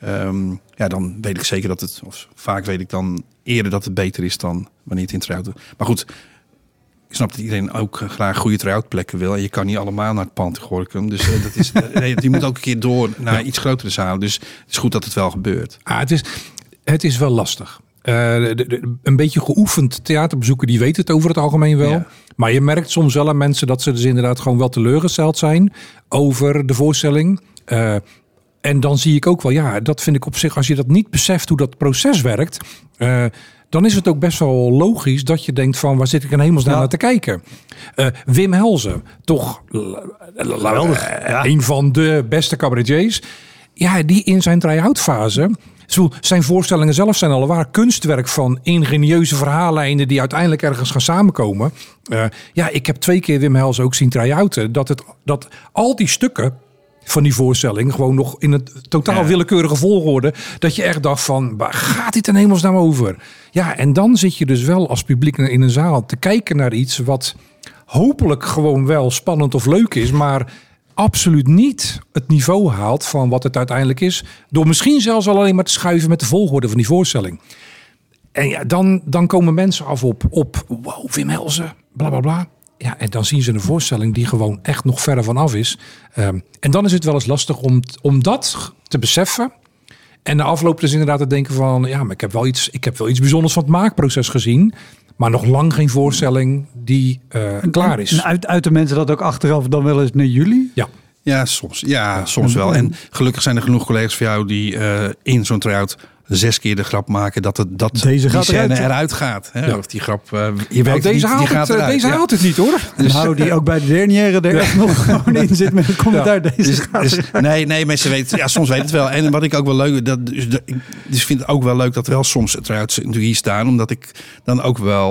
Dan weet ik zeker dat het, of vaak weet ik dan eerder dat het beter is dan wanneer het in try-out doet. Maar goed, ik snap dat iedereen ook graag goede try-out plekken wil. En je kan niet allemaal naar het pand Gorinchem. Dus je moet ook een keer door naar iets grotere zalen. Dus het is goed dat het wel gebeurt. Het is wel lastig. Een beetje geoefend theaterbezoeker, die weet het over het algemeen wel. Ja. Maar je merkt soms wel aan mensen dat ze dus inderdaad gewoon wel teleurgesteld zijn over de voorstelling. En dan zie ik ook wel, dat vind ik op zich, als je dat niet beseft hoe dat proces werkt... dan is het ook best wel logisch dat je denkt van... waar zit ik in hemelsnaam naar te kijken? Wim Helsen, toch een van de beste cabaretiers. Ja, die in zijn try-out fase... Zijn voorstellingen zelf zijn al een waar kunstwerk van ingenieuze verhaallijnen... die uiteindelijk ergens gaan samenkomen. Ik heb 2 keer Wim Helsen ook zien try-outen. Dat al die stukken... van die voorstelling, gewoon nog in het totaal willekeurige volgorde, dat je echt dacht van, waar gaat dit in hemelsnaam over? Ja, en dan zit je dus wel als publiek in een zaal te kijken naar iets wat hopelijk gewoon wel spannend of leuk is, maar absoluut niet het niveau haalt van wat het uiteindelijk is. Door misschien zelfs al alleen maar te schuiven met de volgorde van die voorstelling. En ja, dan komen mensen af op wow, Wim Helsen, bla bla bla. Ja, en dan zien ze een voorstelling die gewoon echt nog verder vanaf is. En dan is het wel eens lastig om dat te beseffen. En na afloop dus inderdaad te denken van... ja, maar ik heb wel iets bijzonders van het maakproces gezien. Maar nog lang geen voorstelling die klaar is. En uit de mensen dat ook achteraf dan wel eens naar jullie? Ja. Ja, soms. Ja, soms wel. En gelukkig zijn er genoeg collega's van jou die in zo'n try-out 6 keer de grap maken dat Deze die scène eruit. eruit gaat. Hè? Ja. Of die grap... Deze haalt het niet, hoor. Dus die ook bij de dernière er echt nog gewoon in zit met een commentaar. Deze gaat eruit. Nee, mensen weten... Ja, soms weten het wel. En wat ik ook wel leuk... Dus vind het ook wel leuk dat er wel soms try-outs natuurlijk hier staan. Omdat ik dan ook wel...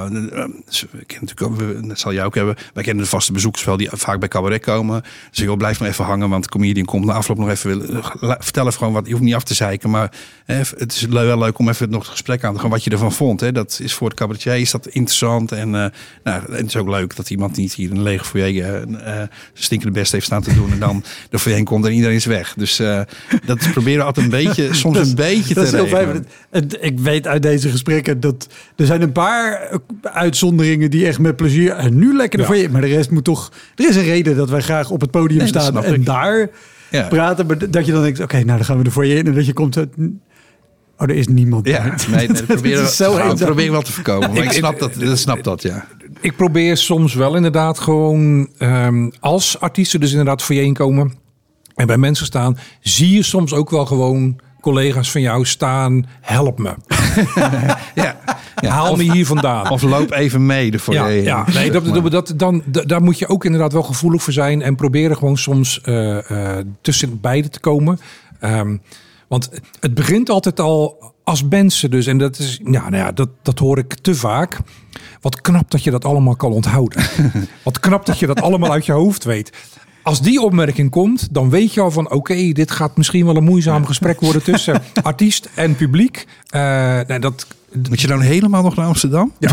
dat zal jij ook hebben. Wij kennen de vaste bezoekers wel die vaak bij cabaret komen. Dus ik wil blijf maar even hangen. Want de comedian komt na afloop nog even... Vertel even gewoon wat... Je hoeft niet af te zeiken. Maar het is wel leuk om even nog het gesprek aan te gaan. Wat je ervan vond. Hè. Dat is voor het cabaretier is dat interessant. En het is ook leuk dat iemand niet hier een lege foyer stinkende best heeft staan te doen. En dan de foyer komt en iedereen is weg. Dus dat proberen we altijd een beetje... Soms een beetje te regelen. Ik weet uit deze gesprekken dat er zijn een paar uitzonderingen die echt met plezier en nu lekker de foyer. Maar de rest moet toch... Er is een reden dat wij graag op het podium staan en daar praten. Maar dat je dan denkt, oké, nou dan gaan we de foyer in. En dat je komt... Oh, er is niemand. Ja, nee, dat proberen we wel te voorkomen. Maar ik snap dat, ja. Ik probeer soms wel inderdaad gewoon... als artiesten dus inderdaad voor je heen komen... en bij mensen staan... zie je soms ook wel gewoon collega's van jou staan... help me. Ja. Haal me hier vandaan. Of loop even mee ervoor je heen. Ja. Nee, daar moet je ook inderdaad wel gevoelig voor zijn... en proberen gewoon soms tussen beide te komen... Want het begint altijd al als mensen dus. En dat is, dat hoor ik te vaak. Wat knap dat je dat allemaal kan onthouden. Wat knap dat je dat allemaal uit je hoofd weet. Als die opmerking komt, dan weet je al van... oké, dit gaat misschien wel een moeizaam gesprek worden... tussen artiest en publiek. Moet je dan helemaal nog naar Amsterdam? Ja.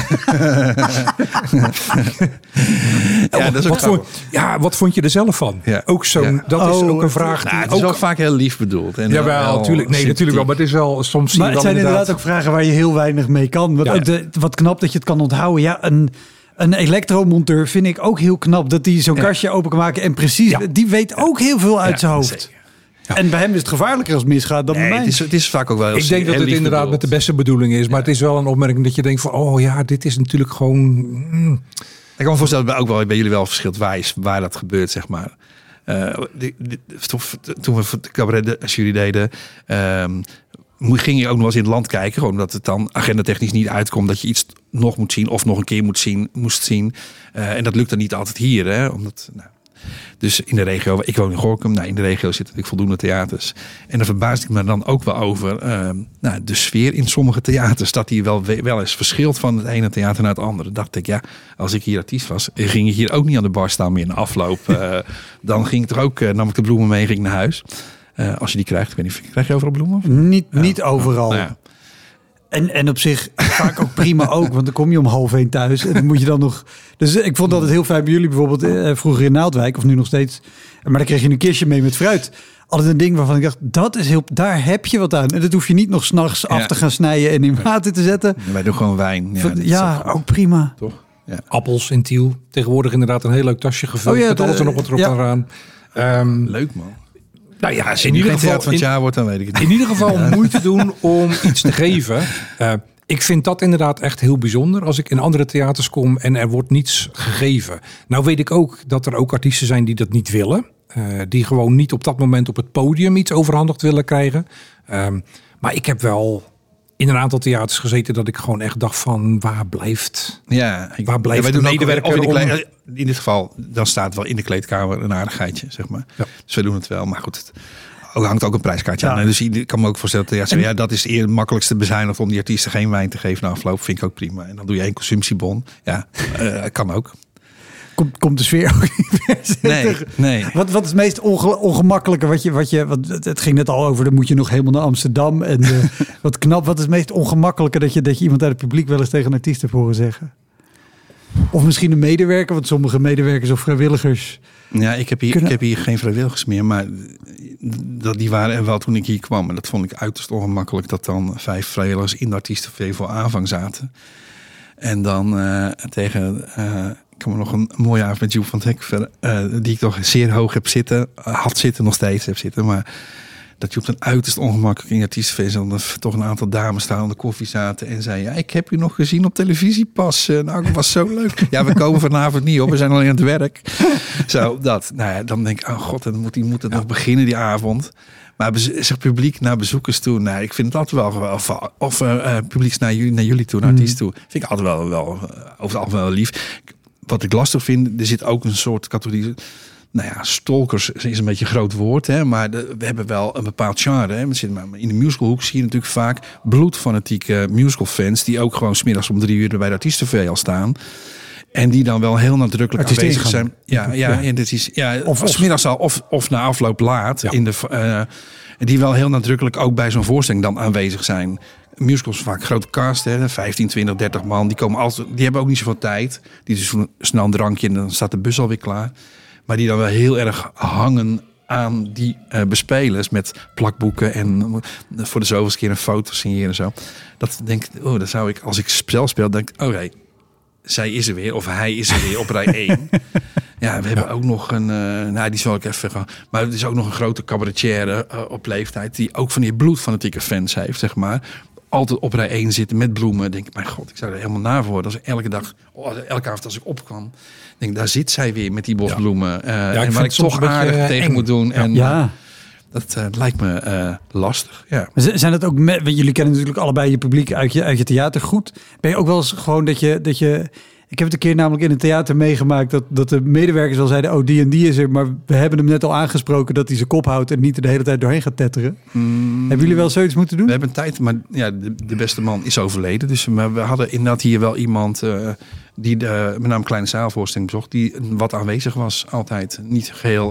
Ja, dat is ook wat vond je er zelf van? Ja. Ook zo'n, dat is ook een vraag. Nou, het is ook vaak heel lief bedoeld. En jawel, natuurlijk. Nee, natuurlijk wel. Maar het is wel soms. Maar het zijn inderdaad ook vragen waar je heel weinig mee kan. Wat knap dat je het kan onthouden. Ja, een elektromonteur vind ik ook heel knap dat hij zo'n kastje open kan maken. En precies, die weet ook heel veel uit zijn hoofd. Zeker. Ja. En bij hem is het gevaarlijker als het misgaat dan bij mij. Het is vaak ook wel heel... Ik denk dat het inderdaad bedoeld. Met de beste bedoelingen is. Maar het is wel een opmerking dat je denkt van... oh ja, dit is natuurlijk gewoon... Ik kan me voorstellen dat ook wel bij jullie wel verschilt waar dat gebeurt, zeg maar. Toen we de cabaret jury deden... ging je ook nog eens in het land kijken. Gewoon omdat het dan agendatechnisch niet uitkomt... dat je iets nog moet zien of nog een keer moest zien. En dat lukt dan niet altijd hier. Hè? Omdat... Dus in de regio, ik woon in Gorinchem, in de regio zitten natuurlijk voldoende theaters. En daar verbaasde ik me dan ook wel over de sfeer in sommige theaters. Dat die wel eens verschilt van het ene theater naar het andere. Dacht ik, als ik hier artiest was, ging ik hier ook niet aan de bar staan meer in de afloop. Dan ging ik toch ook, nam ik de bloemen mee en ging naar huis. Als je die krijgt, ik weet niet, krijg je overal bloemen? Niet overal. En op zich vaak ook prima ook, want dan kom je om 12:30 thuis en dan moet je dan nog... Dus ik vond dat het heel fijn bij jullie bijvoorbeeld vroeger in Naaldwijk, of nu nog steeds. Maar dan kreeg je een kistje mee met fruit. Altijd een ding waarvan ik dacht, daar heb je wat aan. En dat hoef je niet nog 's nachts af te gaan snijden en in water te zetten. Ja, wij doen gewoon wijn. Ook prima. Toch? Ja. Appels in Tiel. Tegenwoordig inderdaad een heel leuk tasje gevuld. Met alles er nog wat erop aan. Leuk man. Nou ja, als je in ieder geval van het jaar wordt, dan weet ik het. In ieder geval moeite doen om iets te geven. Ik vind dat inderdaad echt heel bijzonder als ik in andere theaters kom en er wordt niets gegeven. Nou weet ik ook dat er ook artiesten zijn die dat niet willen. Die gewoon niet op dat moment op het podium iets overhandigd willen krijgen. Maar ik heb wel in een aantal theaters gezeten dat ik gewoon echt dacht van waar blijft de medewerker in dit geval, dan staat wel in de kleedkamer een aardigheidje, zeg maar. Ja. Dus we doen het wel, maar goed, het hangt ook een prijskaartje aan. En dus ik kan me ook voorstellen, dat is het makkelijkste bezuinigd om die artiesten geen wijn te geven na afloop, vind ik ook prima. En dan doe je 1 consumptiebon. Ja, kan ook. Komt de sfeer ook niet meer. Nee. Wat is het meest ongemakkelijke? Het ging net al over, dan moet je nog helemaal naar Amsterdam. En wat knap, wat is het meest ongemakkelijke dat je iemand uit het publiek wel eens tegen een artiest hebt horen zeggen? Of misschien een medewerker, want sommige medewerkers of vrijwilligers... Ja, ik heb hier geen vrijwilligers meer, maar die waren er wel toen ik hier kwam. En dat vond ik uiterst ongemakkelijk dat dan 5 vrijwilligers in de artiestenvee voor aanvang zaten. En dan ik kan me nog een mooie avond met Joep van het Hek, die ik toch zeer hoog heb zitten, nog steeds heb zitten, maar dat Joep dan uiterst ongemakkelijk in de artiestenfeest en dan toch een aantal dames staan aan de koffie zaten en zei, ja, ik heb u nog gezien op televisie pas. Nou, dat was zo leuk. Ja, we komen vanavond niet op, we zijn alleen aan het werk. Zo, dat. Nou ja, dan denk ik, oh god, dan moet het nog beginnen die avond. Maar zeg publiek naar bezoekers toe. Nou, ik vind het altijd wel... Of publieks naar jullie toe, naar artiesten toe. Vind ik altijd wel over het algemeen wel lief. Wat ik lastig vind, er zit ook een soort categorie... Nou ja, stalkers is een beetje een groot woord, hè, maar we hebben wel een bepaald genre. Hè. In de musicalhoek zie je natuurlijk vaak bloedfanatieke musicalfans die ook gewoon 's middags om 3 uur bij de artiestenvee al staan. En die dan wel heel nadrukkelijk aanwezig zijn. En dit is, of 's middags al of na afloop laat. Ja. Die wel heel nadrukkelijk ook bij zo'n voorstelling dan aanwezig zijn. Musicals vaak grote cast, hè, 15, 20, 30 man. Die hebben ook niet zoveel tijd. Die dus snel een drankje en dan staat de bus alweer klaar. Maar die dan wel heel erg hangen aan die bespelers met plakboeken en voor de zoveelste keer een foto signeren en zo. Dat denk ik, dat zou ik, als ik zelf speel, denk ik, oké, zij is er weer of hij is er weer op rij 1. Ja, we hebben ook nog een, die zal ik even gaan. Maar er is ook nog een grote cabaretière op leeftijd die ook van die bloedfanatieke fans heeft, zeg maar. Altijd op rij 1 zitten met bloemen. Denk ik, mijn god, ik zou er helemaal na voor worden. Als elke avond als ik opkwam, denk ik, daar zit zij weer met die bos bloemen. En waar ik toch aardig tegen moet doen. En dat lijkt me lastig. Ja. Zijn het ook, jullie kennen natuurlijk allebei je publiek uit je theater goed. Ben je ook wel eens gewoon dat je ik heb het een keer namelijk in een theater meegemaakt dat de medewerkers wel zeiden, die en die is er, maar we hebben hem net al aangesproken dat hij zijn kop houdt en niet er de hele tijd doorheen gaat tetteren. Hebben jullie wel zoiets moeten doen? We hebben een tijd, maar ja, de beste man is overleden. Dus we hadden inderdaad hier wel iemand die met name kleine zaalvoorstelling bezocht, die wat aanwezig was altijd. Niet geheel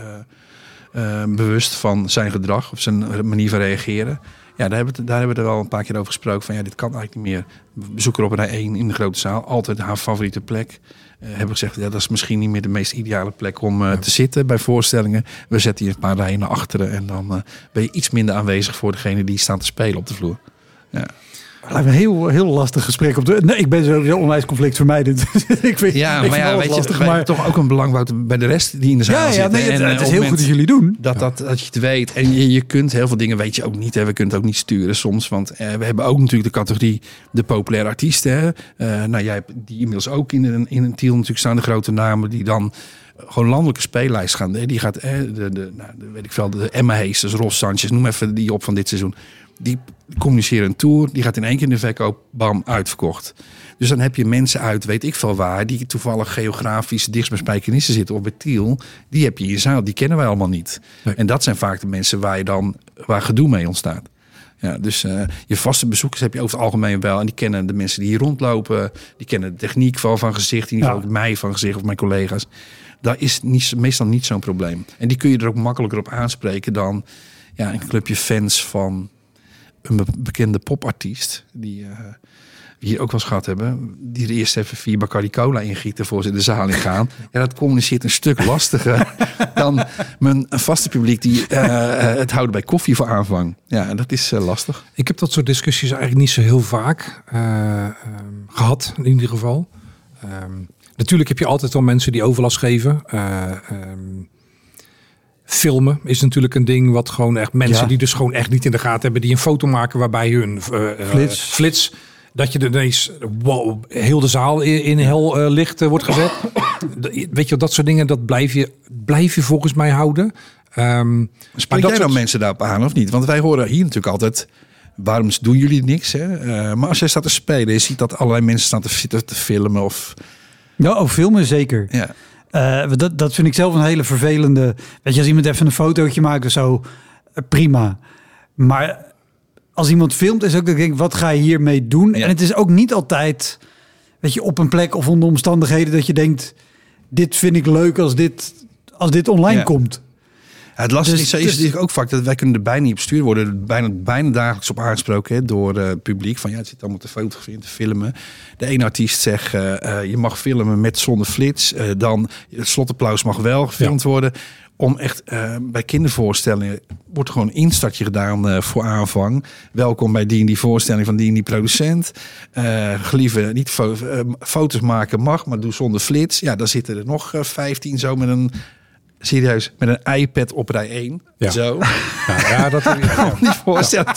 bewust van zijn gedrag of zijn manier van reageren. Ja, daar hebben we er wel een paar keer over gesproken. Van dit kan eigenlijk niet meer. Bezoeker op rij 1 in de grote zaal. Altijd haar favoriete plek. Hebben we gezegd, dat is misschien niet meer de meest ideale plek om te zitten bij voorstellingen. We zetten hier een paar rijen naar achteren. En dan ben je iets minder aanwezig voor degene die staan te spelen op de vloer. Ja. Het lijkt me een heel lastig gesprek. Ik ben zo onwijs conflictvermijdend. Ik weet je, maar toch ook een belang bij de rest die in de zaal zit. Het is heel goed dat jullie doen. Dat je het weet. En je kunt heel veel dingen weet je ook niet. Hè. We kunnen het ook niet sturen soms. Want we hebben ook natuurlijk de categorie de populaire artiesten. Jij hebt die inmiddels ook in een tiel natuurlijk staan. De grote namen die dan gewoon landelijke speellijst gaan. Die gaat de Emma Heesters, Ros Sanchez, noem even die op van dit seizoen. Die communiceren een tour, die gaat in één keer in de verkoop, bam, uitverkocht. Dus dan heb je mensen uit, weet ik veel waar, die toevallig geografisch dichtst bij Spijkenisse zitten of bij Tiel. Die heb je in je zaal, die kennen wij allemaal niet. Nee. En dat zijn vaak de mensen waar gedoe mee ontstaat. Ja, dus je vaste bezoekers heb je over het algemeen wel. En die kennen de mensen die hier rondlopen. Die kennen de techniek van gezicht. In ieder geval ook mij van gezicht of mijn collega's. Daar is meestal niet zo'n probleem. En die kun je er ook makkelijker op aanspreken dan een clubje fans van een bekende popartiest. Die we hier ook wel eens gehad hebben. Die er eerst even 4 Bacardi Cola ingieten voor ze de zaal in gaan. Ja, dat communiceert een stuk lastiger dan mijn vaste publiek die het houden bij koffie voor aanvang. Ja, dat is lastig. Ik heb dat soort discussies eigenlijk niet zo heel vaak gehad, in ieder geval. Natuurlijk heb je altijd wel mensen die overlast geven. Filmen is natuurlijk een ding wat gewoon echt mensen die dus gewoon echt niet in de gaten hebben, die een foto maken waarbij hun flits dat je er ineens heel de zaal in hel licht wordt gezet. Weet je, dat soort dingen, dat blijf je volgens mij houden. Spreek jij dan mensen daarop aan of niet? Want wij horen hier natuurlijk altijd, waarom doen jullie niks? Hè? Maar als jij staat te spelen, je ziet dat allerlei mensen staan te filmen of... Nou, filmen zeker. Ja. Dat vind ik zelf een hele vervelende. Weet je, als iemand even een fotootje maakt of zo, prima. Maar als iemand filmt, is ook dat ik denk, wat ga je hiermee doen? Ja. En het is ook niet altijd, weet je, op een plek of onder omstandigheden dat je denkt, dit vind ik leuk als dit online komt. Het lastige is natuurlijk ook vaak dat wij kunnen er bijna niet op stuur worden. Bijna dagelijks op aangesproken door het publiek. Van ja, het zit allemaal te fotograferen, te filmen. De ene artiest zegt, je mag filmen met zonder flits. Dan het slotapplaus mag wel gefilmd worden. Om echt bij kindervoorstellingen wordt er gewoon een instartje gedaan voor aanvang. Welkom bij die en die voorstelling van die en die producent. Gelieve niet foto's maken mag, maar doe zonder flits. Ja, dan zitten er nog 15 zo met een iPad op rij 1. Ja. Zo. Ja, dat die voorstelling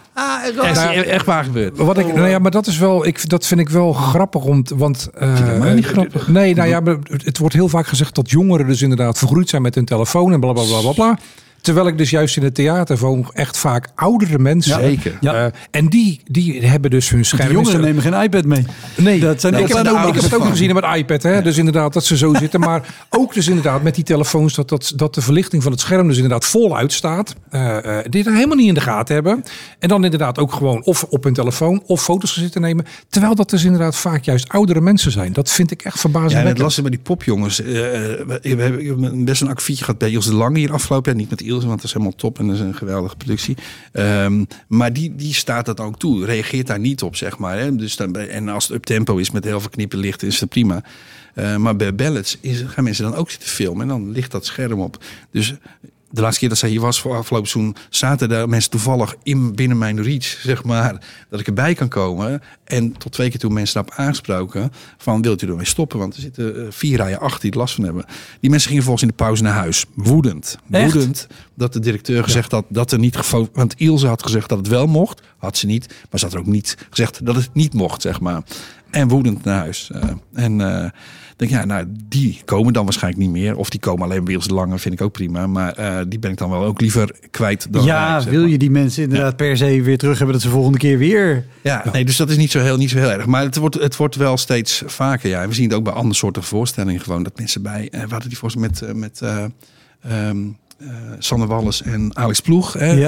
echt waar gebeurd. Maar dat is wel, dat vind ik wel grappig, want niet grappig. Nee, nou ja, het wordt heel vaak gezegd dat jongeren dus inderdaad vergroeid zijn met hun telefoon en blablabla. Terwijl ik dus juist in het theater woon echt vaak oudere mensen. Ja, zeker. En die hebben dus hun scherm. De jongeren nemen geen iPad mee. Nee, dat zijn ik heb het ook gezien met iPad. Hè? Dus inderdaad dat ze zo zitten. Maar ook dus inderdaad met die telefoons dat de verlichting van het scherm dus inderdaad voluit staat. Die er helemaal niet in de gaten hebben. En dan inderdaad ook gewoon of op hun telefoon of foto's zitten nemen. Terwijl dat dus inderdaad vaak juist oudere mensen zijn. Dat vind ik echt verbazingwekkend. Ja, het lastige met die popjongens. We hebben best een akkefietje gehad bij Ilse de Lange hier afgelopen jaar. Niet met Ilse, want dat is helemaal top en dat is een geweldige productie. Maar die staat dat ook toe. Reageert daar niet op, zeg maar. Hè? Dus en als het uptempo is met heel veel knippen lichten, is het prima. Maar bij ballads gaan mensen dan ook zitten filmen. En dan ligt dat scherm op. Dus de laatste keer dat zij hier was voor afgelopen seizoen, zaten daar mensen toevallig binnen mijn reach, zeg maar, dat ik erbij kan komen. En tot 2 keer toe mensen daarop aangesproken van, wilt u ermee stoppen? Want er zitten 4 rijen achter die er last van hebben. Die mensen gingen volgens in de pauze naar huis. Woedend. Echt? Woedend dat de directeur gezegd had dat er niet gefotografeerd. Want Ilse had gezegd dat het wel mocht. Had ze niet. Maar ze had er ook niet gezegd dat het niet mocht, zeg maar. En woedend naar huis. Denk ja, nou, die komen dan waarschijnlijk niet meer. Of die komen alleen bij Ilse de Lange, vind ik ook prima. Maar die ben ik dan wel ook liever kwijt dan wil je die mensen inderdaad per se weer terug hebben, dat ze volgende keer weer... Ja, nee, dus dat is niet zo heel erg. Maar het wordt wel steeds vaker. Ja. We zien het ook bij andere soorten voorstellingen gewoon. Dat mensen we hadden die voorstelling met Sander Wallis en Alex Ploeg.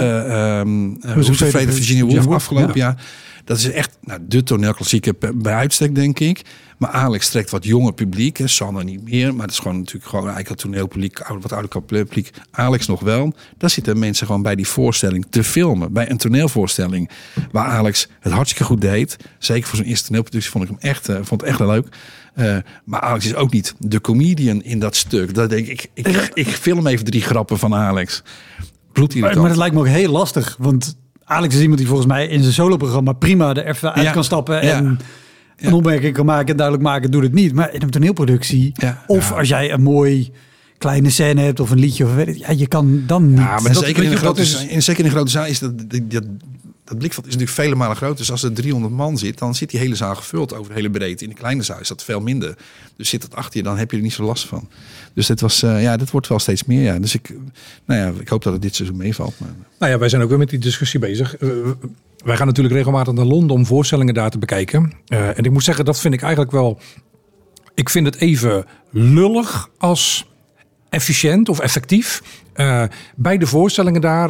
Hoe ze Vrede Virginia Woolf afgelopen jaar. Dat is echt de toneelklassieker bij uitstek, denk ik. Maar Alex trekt wat jonger publiek. Sanne niet meer. Maar het is gewoon natuurlijk eigenlijk het toneelpubliek. Wat ouder publiek. Alex nog wel. Daar zitten mensen gewoon bij die voorstelling te filmen. Bij een toneelvoorstelling. Waar Alex het hartstikke goed deed. Zeker voor zijn eerste toneelproductie vond ik hem echt wel leuk. Maar Alex is ook niet de comedian in dat stuk. Dat denk ik film even 3 grappen van Alex. Bloedirritant. Maar dat lijkt me ook heel lastig. Want Alex is iemand die volgens mij in zijn soloprogramma prima er even uit kan stappen en een opmerking kan maken en duidelijk maken, doe het niet. Maar in een toneelproductie, als jij een mooi kleine scène hebt of een liedje, of weet het, je kan dan niet. Ja, maar zeker in een grote zaal is dat blikveld is natuurlijk vele malen groter. Dus als er 300 man zit, dan zit die hele zaal gevuld over de hele breedte. In de kleine zaal is dat veel minder. Dus zit dat achter je, dan heb je er niet zo last van. Dus dit wordt wel steeds meer. Ja. Dus ik hoop dat het dit seizoen meevalt. Maar... Nou ja, wij zijn ook weer met die discussie bezig. Wij gaan natuurlijk regelmatig naar Londen om voorstellingen daar te bekijken. En ik moet zeggen, dat vind ik eigenlijk wel... Ik vind het even lullig als efficiënt of effectief. Bij de voorstellingen daar,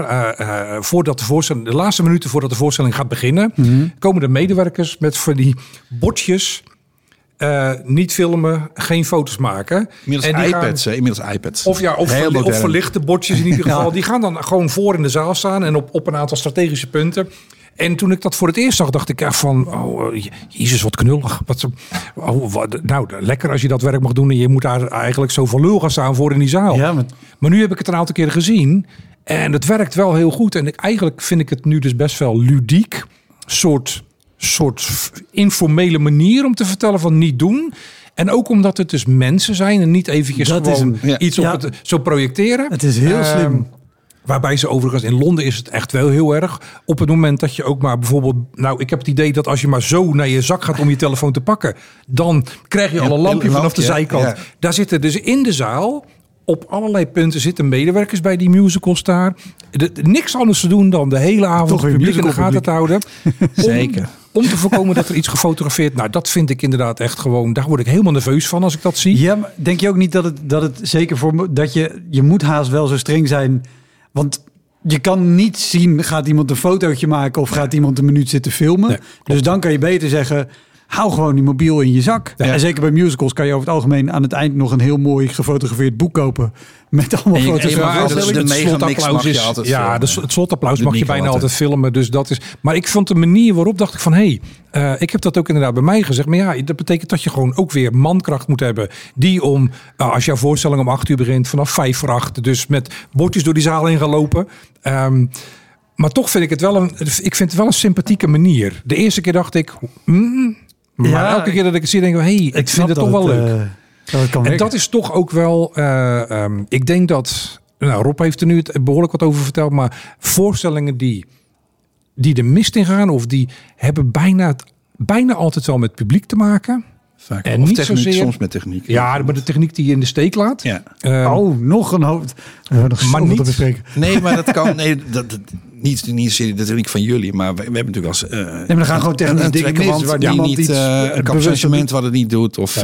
de laatste minuten voordat de voorstelling gaat beginnen, komen de medewerkers met van die bordjes. Niet filmen, geen foto's maken. Inmiddels iPads. Of verlichte bordjes in ieder geval. Die gaan dan gewoon voor in de zaal staan en op een aantal strategische punten. En toen ik dat voor het eerst zag, dacht ik echt van... Jezus, wat knullig. Lekker als je dat werk mag doen en je moet daar eigenlijk zo van lul gaan staan voor in die zaal. Ja, maar nu heb ik het een aantal keren gezien en het werkt wel heel goed. En eigenlijk vind ik het nu dus best wel ludiek. Soort informele manier om te vertellen van niet doen. En ook omdat het dus mensen zijn en niet eventjes iets op het zo projecteren. Het is heel slim. Waarbij ze overigens, in Londen is het echt wel heel erg. Op het moment dat je ook maar bijvoorbeeld... Nou, ik heb het idee dat als je maar zo naar je zak gaat om je telefoon te pakken, dan krijg je al een lampje vanaf de zijkant. Ja. Daar zitten dus in de zaal... Op allerlei punten zitten medewerkers bij die musicals daar. Niks anders te doen dan de hele avond het publiek in de gaten te houden. Zeker. Om te voorkomen dat er iets gefotografeerd... Nou, dat vind ik inderdaad echt gewoon... Daar word ik helemaal nerveus van als ik dat zie. Ja, maar denk je ook niet dat het zeker voor... Dat je moet haast wel zo streng zijn... Want je kan niet zien, gaat iemand een fotootje maken of gaat iemand een minuut zitten filmen. Nee, dus dan kan je beter zeggen, hou gewoon die mobiel in je zak. Ja. En zeker bij musicals kan je over het algemeen aan het eind nog een heel mooi gefotografeerd boek kopen. Met allemaal En je- foto's. en je mag van altijd voorstellingen. de megamix mag je altijd ja, filmen. het slotapplaus Doet mag je Nico bijna altijd. altijd filmen. Dus dat is. Maar ik vond de manier waarop dacht ik van ik heb dat ook inderdaad bij mij gezegd. Maar ja, dat betekent dat je gewoon ook weer mankracht moet hebben. Die als jouw voorstelling om 8 uur begint, vanaf 5 voor 8. Dus met bordjes door die zaal heen gaan lopen. Maar toch vind ik het wel een sympathieke manier. De eerste keer dacht ik, maar Ja, elke keer dat ik het zie, denk ik, ik vind het toch wel leuk. Dat het kan En werken. dat is toch ook wel, ik denk dat, Rob heeft er nu het behoorlijk wat over verteld, maar voorstellingen die de mist in gaan, of die hebben bijna altijd wel met publiek te maken. Vaak. En Of niet techniek, zozeer- soms met techniek. Ja, maar de techniek die je in de steek laat. Ja. nog een hoofd. Nog Maar maar niet- te bespreken. Nee, maar dat kan. Nee, niet zozeer de techniek van jullie, maar we hebben natuurlijk als. Nee, maar dan gaan gewoon technische een dingen mis. trekkerwand Waar die niemand niet iets een bewust capaciteit wat het niet doet. Of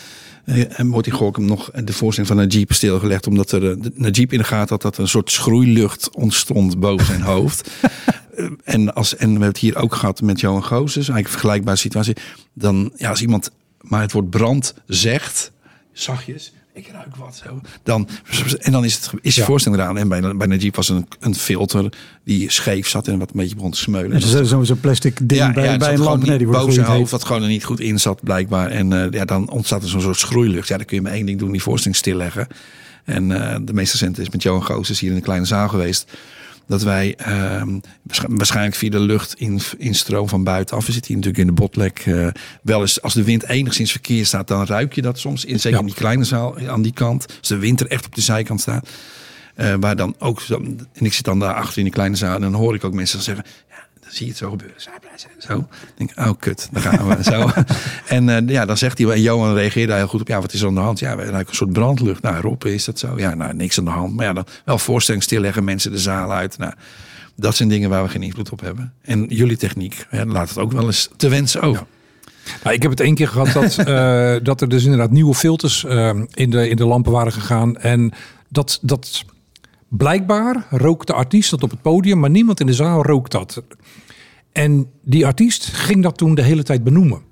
en Morty Gorkum nog de voorstelling van Najib stilgelegd, omdat er Najib in de gaten had dat er een soort schroeilucht ontstond boven zijn hoofd. En we hebben het hier ook gehad met Johan Goossens, eigenlijk een vergelijkbare situatie. Dan, ja, als iemand maar het woord brand zegt, zachtjes, ik ruik wat zo. En dan is je voorstelling eraan. En bij Najib was een filter die scheef zat en wat een beetje begon te smeulen. En zo'n plastic ding bij het zat een gewoon lamp. Nee, die niet wordt boven zijn gloeiend hoofd, wat gewoon er niet goed in zat blijkbaar. En dan ontstaat er zo'n soort schroeilucht. Ja, dan kun je maar één ding doen, die voorstelling stilleggen. En de meest recente is met Johan Goossens hier in een kleine zaal geweest. Dat wij waarschijnlijk via de lucht in stroom van buitenaf. We zitten hier natuurlijk in de botlek. Wel eens als de wind enigszins verkeerd staat, dan ruik je dat soms. Zeker in die kleine zaal aan die kant. Als de wind er echt op de zijkant staat. Waar dan ook, en ik zit dan daar achter in die kleine zaal. En dan hoor ik ook mensen zeggen, ja, dan zie je het zo gebeuren. Zo. Ik denk, oh kut, daar gaan we. Zo. En dan zegt hij, en Johan reageert daar heel goed op. Ja, wat is er aan de hand? Ja, wij ruiken een soort brandlucht. Nou, Rob, is dat zo? Ja, nou, niks aan de hand. Maar ja, dan wel voorstelling stilleggen, mensen de zaal uit. Nou, dat zijn dingen waar we geen invloed op hebben. En jullie techniek, laat het ook wel eens te wensen over. Ja. Nou, ik heb het 1 keer gehad dat er dus inderdaad nieuwe filters in de lampen waren gegaan. En dat blijkbaar rook de artiest dat op het podium, maar niemand in de zaal rook dat. En die artiest ging dat toen de hele tijd benoemen.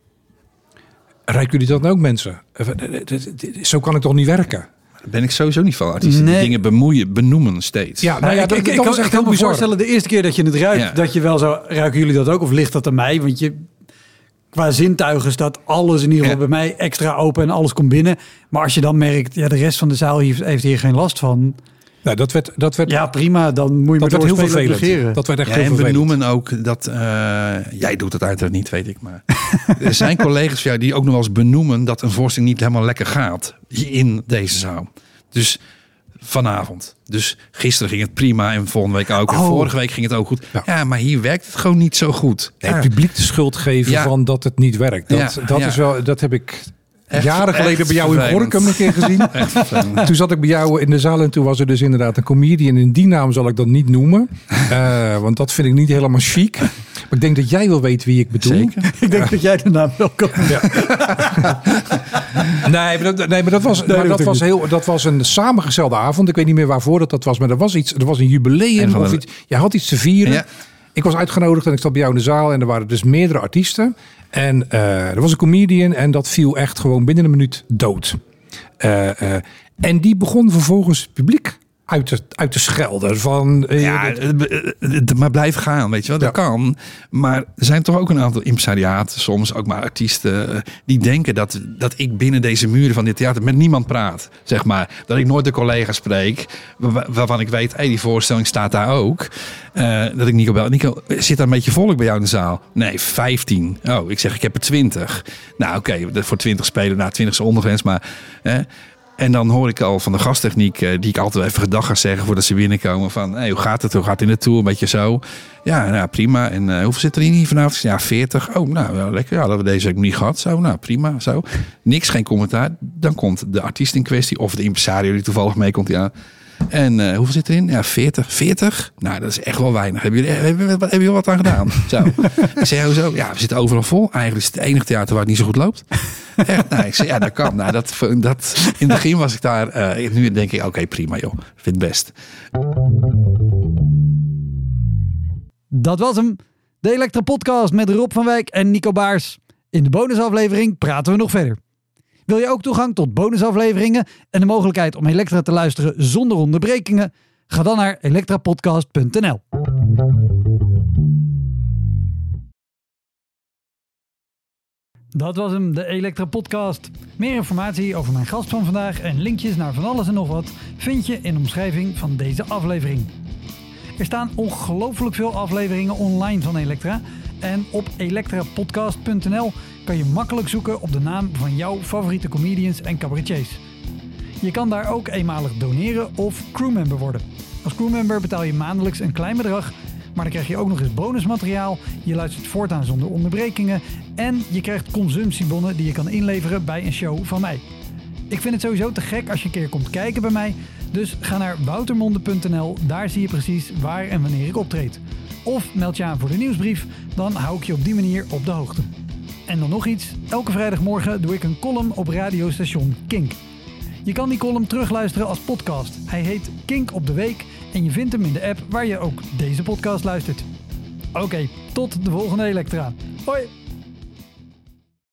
Ruiken jullie dat nou ook, mensen? Zo kan ik toch niet werken? Daar ben ik sowieso niet van. Artiesten die dingen benoemen steeds. Ja, nou ja, dat was echt kan heel me bizar. voorstellen, de eerste keer dat je het ruikt, dat je wel zo, ruiken jullie dat ook? Of ligt dat aan mij? Want qua zintuigen staat alles in ieder geval bij mij extra open en alles komt binnen. Maar als je dan merkt, de rest van de zaal heeft hier geen last van. Nou, dat werd Ja, prima. Dan moet je maar heel doorspelen en vervelend. negeren. Dat werd echt Ja, heel en vervelend. benoemen ook dat... jij doet het uiteraard niet, weet ik. Maar er zijn collega's van jou die ook nog wel eens benoemen dat een voorstelling niet helemaal lekker gaat in deze zaal. Dus vanavond. Dus gisteren ging het prima en volgende week ook. En vorige week ging het ook goed. Ja, maar hier werkt het gewoon niet zo goed. Het publiek de schuld geven van dat het niet werkt. Is wel, dat heb ik jaren geleden bij jou in Gorkum een keer gezien. Toen zat ik bij jou in de zaal en toen was er dus inderdaad een comedian. En die naam zal ik dan niet noemen. Want dat vind ik niet helemaal chic. Maar ik denk dat jij wel weet wie ik bedoel. Zeker. Ik denk dat jij de naam wel kan. Nee, maar dat was een samengestelde avond. Ik weet niet meer waarvoor dat was. Maar er was een jubileum of iets. Je had iets te vieren. Ja. Ik was uitgenodigd en ik zat bij jou in de zaal. En er waren dus meerdere artiesten. En er was een comedian en dat viel echt gewoon binnen een minuut dood. En die begon vervolgens het publiek uit te schelden. Van, maar blijf gaan, weet je wel. Dat kan. Maar er zijn toch ook een aantal impresariaten, soms ook maar artiesten, die denken dat ik binnen deze muren van dit theater met niemand praat. Zeg maar. Dat ik nooit de collega spreek, waarvan ik weet, die voorstelling staat daar ook. Dat ik Nico bel. Nico, zit daar een beetje volk bij jou in de zaal? Nee, 15. Oh, ik zeg, ik heb er 20. Nou, oké, voor 20 spelen, 20 is ondergrens, maar... En dan hoor ik al van de gasttechniek, die ik altijd even gedag ga zeggen voordat ze binnenkomen. Van, hoe gaat het? Hoe gaat het in de tour? Een beetje zo. Ja, nou, prima. En hoeveel zit er in hier vanavond? Ja, 40. Oh, nou, wel lekker. Ja, dat we deze week niet gehad. Zo, nou, prima. Zo. Niks, geen commentaar. Dan komt de artiest in kwestie of de impresario die toevallig mee komt. Ja. En hoeveel zit erin? Ja, 40. 40? Nou, dat is echt wel weinig. Hebben jullie wat aan gedaan? Zo. Ik zei, hoezo? Ja, we zitten overal vol. Eigenlijk is het enige theater waar het niet zo goed loopt. Echt? Nou, ik zei, ja, dat kan. Nou, dat, in het begin was ik daar. Nu denk ik, oké, prima joh. Ik vind het best. Dat was hem. De Elektra Podcast met Rob van Wijk en Nico Baars. In de bonusaflevering praten we nog verder. Wil je ook toegang tot bonusafleveringen en de mogelijkheid om Elektra te luisteren zonder onderbrekingen? Ga dan naar elektrapodcast.nl. Dat was hem, de Elektra Podcast. Meer informatie over mijn gast van vandaag en linkjes naar van alles en nog wat vind je in de omschrijving van deze aflevering. Er staan ongelooflijk veel afleveringen online van Elektra. En op elektrapodcast.nl kan je makkelijk zoeken op de naam van jouw favoriete comedians en cabaretiers. Je kan daar ook eenmalig doneren of crewmember worden. Als crewmember betaal je maandelijks een klein bedrag, maar dan krijg je ook nog eens bonusmateriaal. Je luistert voortaan zonder onderbrekingen en je krijgt consumptiebonnen die je kan inleveren bij een show van mij. Ik vind het sowieso te gek als je een keer komt kijken bij mij, dus ga naar woutermonde.nl, daar zie je precies waar en wanneer ik optreed. Of meld je aan voor de nieuwsbrief, dan hou ik je op die manier op de hoogte. En dan nog iets, elke vrijdagmorgen doe ik een column op radiostation Kink. Je kan die column terugluisteren als podcast. Hij heet Kink op de Week en je vindt hem in de app waar je ook deze podcast luistert. Oké, tot de volgende Elektra. Hoi!